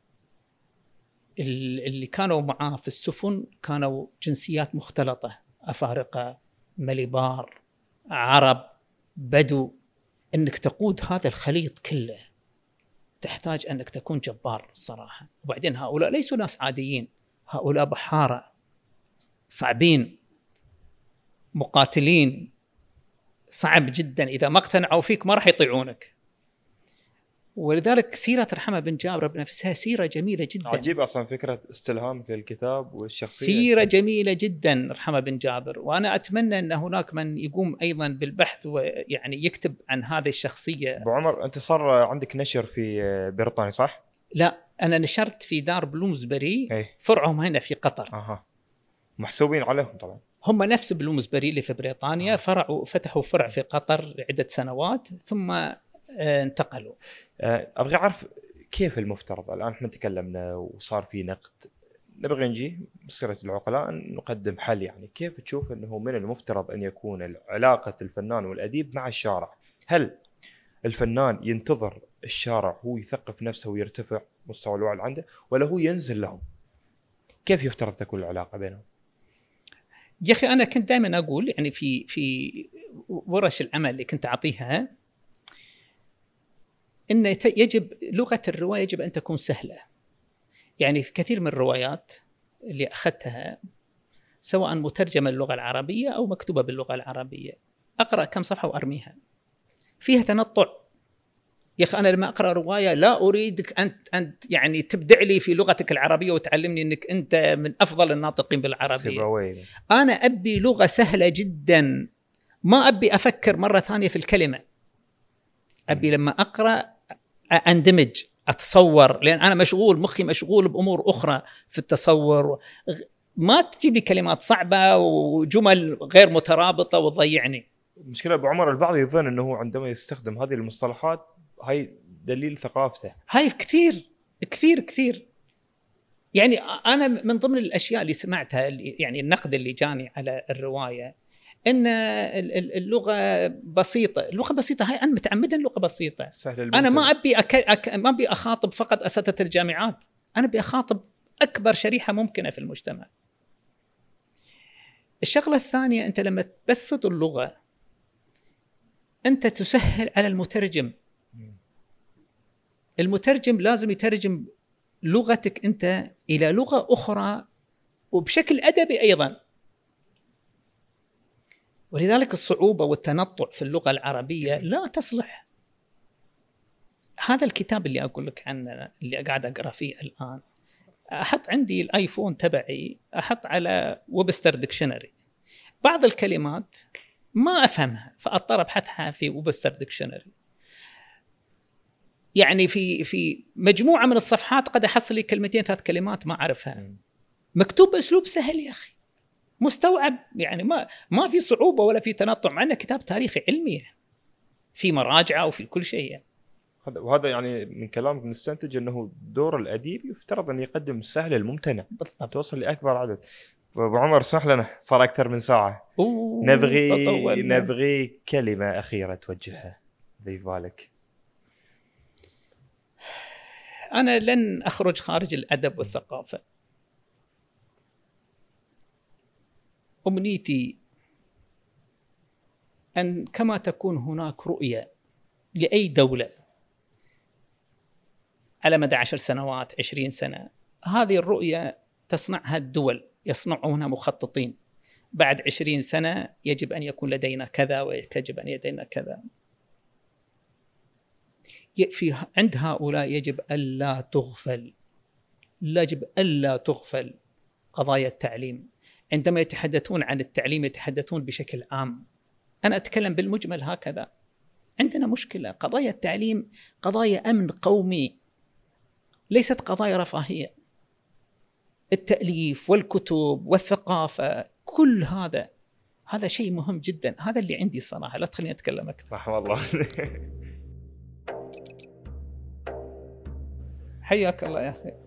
اللي كانوا معاه في السفن كانوا جنسيات مختلطة، أفارقة، مليبار، عرب، بدو. أنك تقود هذا الخليط كله تحتاج أنك تكون جبار الصراحة. وبعدين هؤلاء ليسوا ناس عاديين، هؤلاء بحارة صعبين، مقاتلين، صعب جدا إذا ما اقتنعوا فيك ما راح يطيعونك. ولذلك سيرة رحمة بن جابر بنفسها سيرة جميلة جدا. عجيب أصلا فكرة استلهامك للكتاب والشخصية، سيرة جميلة جدا رحمة بن جابر. وأنا أتمنى أن هناك من يقوم أيضا بالبحث ويعني يكتب عن هذه الشخصية. أبو عمر، أنت صار عندك نشر في بريطانيا صح؟ لا، أنا نشرت في دار بلومسبري. أي. فرعهم هنا في قطر. أها. محسوبين عليهم طبعا. هم نفس بلومسبري اللي في بريطانيا. آه. فرعوا فتحوا فرع في قطر لعدة سنوات ثم انتقلوا. أبغى أعرف كيف المفترض الآن إحنا تكلمنا وصار في نقد، نبغى نجي بصيرة العقلاء نقدم حل. يعني كيف تشوف أنه من المفترض أن يكون علاقة الفنان والأديب مع الشارع؟ هل الفنان ينتظر الشارع هو يثقف نفسه ويرتفع مستوى الوعي عنده، ولا هو ينزل لهم؟ كيف يفترض تكون العلاقة بينهم؟ يا أخي أنا كنت دائما أقول يعني في في ورش العمل اللي كنت أعطيها، إن يجب لغة الرواية يجب أن تكون سهلة. يعني في كثير من الروايات اللي أخذتها سواء مترجمة للغة العربية أو مكتوبة باللغة العربية، أقرأ كم صفحة وأرميها، فيها تنطع. يا أخي أنا لما أقرأ رواية لا أريدك أنت أنت يعني تبدع لي في لغتك العربية وتعلمني أنك أنت من أفضل الناطقين بالعربية. سيبويه. أنا أبي لغة سهلة جدا، ما أبي أفكر مرة ثانية في الكلمة، أبي لما أقرأ أندمج أتصور، لأن أنا مشغول، مخي مشغول بأمور أخرى في التصور. ما تجيب لي كلمات صعبة وجمل غير مترابطة وتضيعني. المشكلة أبو عمر البعض يظن أنه عندما يستخدم هذه المصطلحات هاي دليل ثقافته. هاي كثير كثير كثير. يعني أنا من ضمن الأشياء اللي سمعتها، يعني النقد اللي جاني على الرواية، إن اللغة بسيطة. اللغة بسيطة هاي أنا متعمدا اللغة بسيطة. أنا ما أبي أك... أك... ما أبي أخاطب فقط أساتذة الجامعات، أنا أبي أخاطب أكبر شريحة ممكنة في المجتمع. الشغلة الثانية، أنت لما تبسط اللغة أنت تسهل على المترجم. المترجم لازم يترجم لغتك أنت إلى لغة أخرى وبشكل أدبي أيضا. ولذلك الصعوبة والتنطع في اللغة العربية لا تصلح. هذا الكتاب اللي أقول لك عنه اللي قاعد أقرأ فيه الآن، أحط عندي الآيفون تبعي، أحط على ويبستر ديكشنري، بعض الكلمات ما أفهمها فأضطر أبحثها في ويبستر ديكشنري. يعني في في مجموعة من الصفحات قد أحصل لي كلمتين ثلاث كلمات ما أعرفها، مكتوب بأسلوب سهل يا أخي، مستوعب، يعني ما ما في صعوبة ولا في تنطع، مع أنه كتاب تاريخي علمي في مراجعة وفي كل شيء. وهذا يعني من كلامك نستنتج أنه دور الأديب يفترض أن يقدم السهل الممتنع بالضبط، توصل لأكبر عدد. أبو عمر اسمح لنا، صار أكثر من ساعة، نبغي تطولنا. نبغي كلمة أخيرة توجهها في بالك. أنا لن أخرج خارج الأدب والثقافة. أمنيتي أن كما تكون هناك رؤية لأي دولة على مدى عشر سنوات عشرين سنة، هذه الرؤية تصنعها الدول، يصنعونها مخططين. بعد عشرين سنة يجب أن يكون لدينا كذا ويجب أن لدينا كذا. في عند هؤلاء يجب ألا تغفل، يجب ألا تغفل قضايا التعليم. عندما يتحدثون عن التعليم يتحدثون بشكل عام، أنا أتكلم بالمجمل هكذا. عندنا مشكلة، قضايا التعليم قضايا أمن قومي، ليست قضايا رفاهية. التأليف والكتب والثقافة كل هذا هذا شيء مهم جدا. هذا اللي عندي صراحة، لا تخليني أتكلم أكثر. رحم الله. حياك الله يا أخي.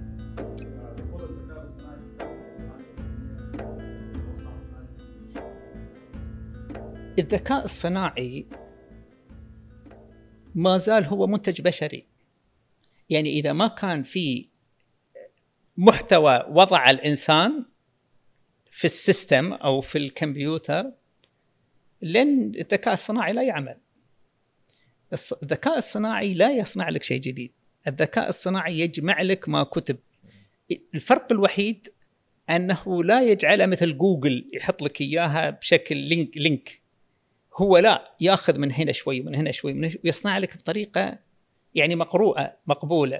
الذكاء الصناعي ما زال هو منتج بشري. يعني إذا ما كان في محتوى وضع الإنسان في السيستم أو في الكمبيوتر، لن الذكاء الصناعي لا يعمل. الذكاء الصناعي لا يصنع لك شيء جديد، الذكاء الصناعي يجمع لك ما كتب. الفرق الوحيد أنه لا يجعلها مثل جوجل يحط لك إياها بشكل لينك لينك هو لا يأخذ من هنا شوي من هنا شوي من هنا ويصنع لك بطريقة يعني مقروءة مقبولة.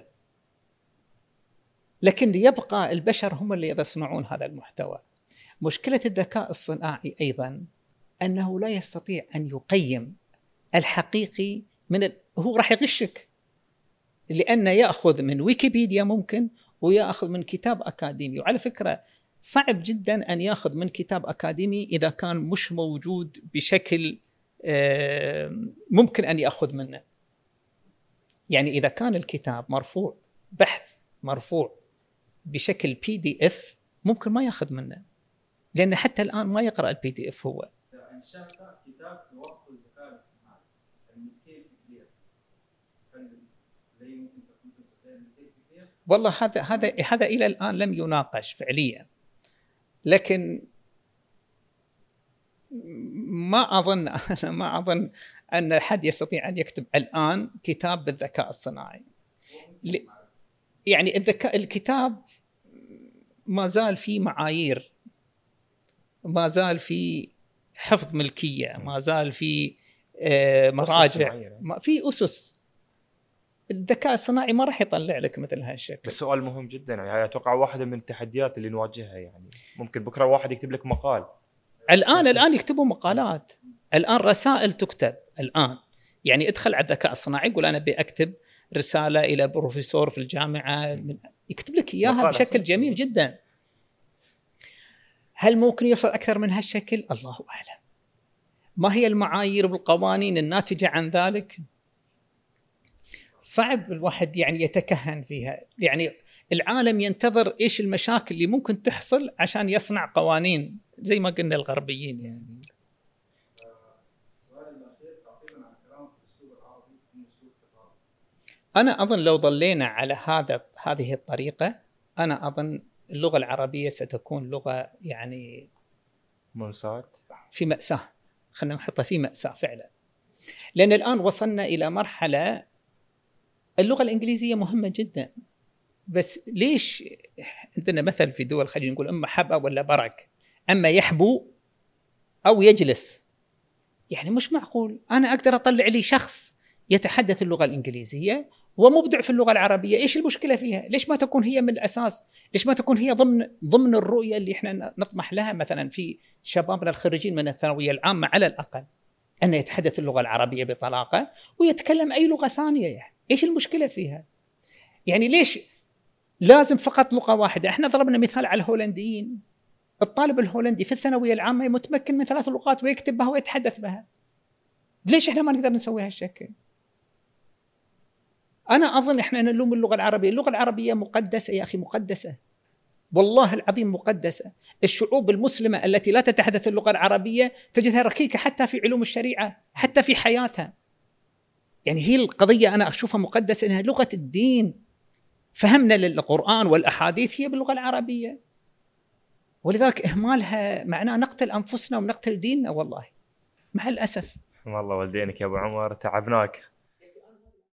لكن يبقى البشر هم اللي يصنعون هذا المحتوى. مشكلة الذكاء الصناعي أيضا أنه لا يستطيع أن يقيم الحقيقي من ال... هو راح يغشك، لأنه يأخذ من ويكيبيديا ممكن ويأخذ من كتاب أكاديمي. وعلى فكرة صعب جدا أن يأخذ من كتاب أكاديمي إذا كان مش موجود بشكل ممكن أن يأخذ منه. يعني إذا كان الكتاب مرفوع بحث مرفوع بشكل بي دي اف ممكن ما يأخذ منه، لأن حتى الآن ما يقرأ البي دي اف. هو إنشاء كتاب بواسطة الذكاء الاصطناعي كيف كبير زي ممكن تكون كيف كبير. والله هذا هذا هذا إلى الآن لم يناقش فعليا، لكن ما أظن أنا ما أظن أن أحد يستطيع أن يكتب الآن كتاب بالذكاء الصناعي. يعني الذكاء الكتاب ما زال في معايير، ما زال في حفظ ملكية، ما زال في مراجع، ما في أسس. الذكاء الصناعي ما راح يطلع لك مثل هالشكل. بس سؤال مهم جدا، يعني اتوقع واحده من التحديات اللي نواجهها، يعني ممكن بكره واحد يكتب لك مقال. الان الان يكتبوا مقالات، الان رسائل تكتب الان. يعني ادخل على الذكاء الصناعي قول انا بأكتب رساله الى بروفيسور في الجامعه، من يكتب لك اياها بشكل جميل جدا. هل ممكن يوصل اكثر من هالشكل؟ الله اعلم. ما هي المعايير والقوانين الناتجه عن ذلك؟ صعب الواحد يعني يتكهن فيها. يعني العالم ينتظر إيش المشاكل اللي ممكن تحصل عشان يصنع قوانين زي ما قلنا الغربيين. يعني السؤال الأخير تعقيبا على كلامك في الأسلوب العربي إنه أسلوب خطاب. أنا أظن لو ضلينا على هذا هذه الطريقة، أنا أظن اللغة العربية ستكون لغة يعني مأساة، في مأساة. خلينا نحطها في مأساة فعلا، لأن الآن وصلنا إلى مرحلة اللغة الإنجليزية مهمة جدا، بس ليش عندنا مثل في دول الخليج نقول إما حبة ولا برك، أما يحبو أو يجلس. يعني مش معقول أنا أقدر أطلع لي شخص يتحدث اللغة الإنجليزية ومبدع في اللغة العربية، إيش المشكلة فيها؟ ليش ما تكون هي من الأساس؟ ليش ما تكون هي ضمن ضمن الرؤية اللي إحنا نطمح لها مثلا في شبابنا الخريجين من الثانوية العامة على الأقل، أن يتحدث اللغة العربية بطلاقة ويتكلم أي لغة ثانية. يعني إيش المشكلة فيها؟ يعني ليش لازم فقط لغة واحدة؟ احنا ضربنا مثال على الهولنديين، الطالب الهولندي في الثانوية العامة متمكن من ثلاث لغات ويكتب بها ويتحدث بها. ليش احنا ما نقدر نسوي هالشكل؟ أنا أظن احنا نلوم اللغة العربية. اللغة العربية مقدسة يا أخي، مقدسة والله العظيم مقدسة. الشعوب المسلمة التي لا تتحدث اللغة العربية تجدها ركيكة حتى في علوم الشريعة، حتى في حياتها. يعني هي القضية أنا أشوفها مقدسة، إنها لغة الدين. فهمنا للقرآن والأحاديث هي باللغة العربية، ولذلك إهمالها معناه نقتل أنفسنا ونقتل ديننا والله مع الأسف. والله والدينك يا أبو عمر، تعبناك.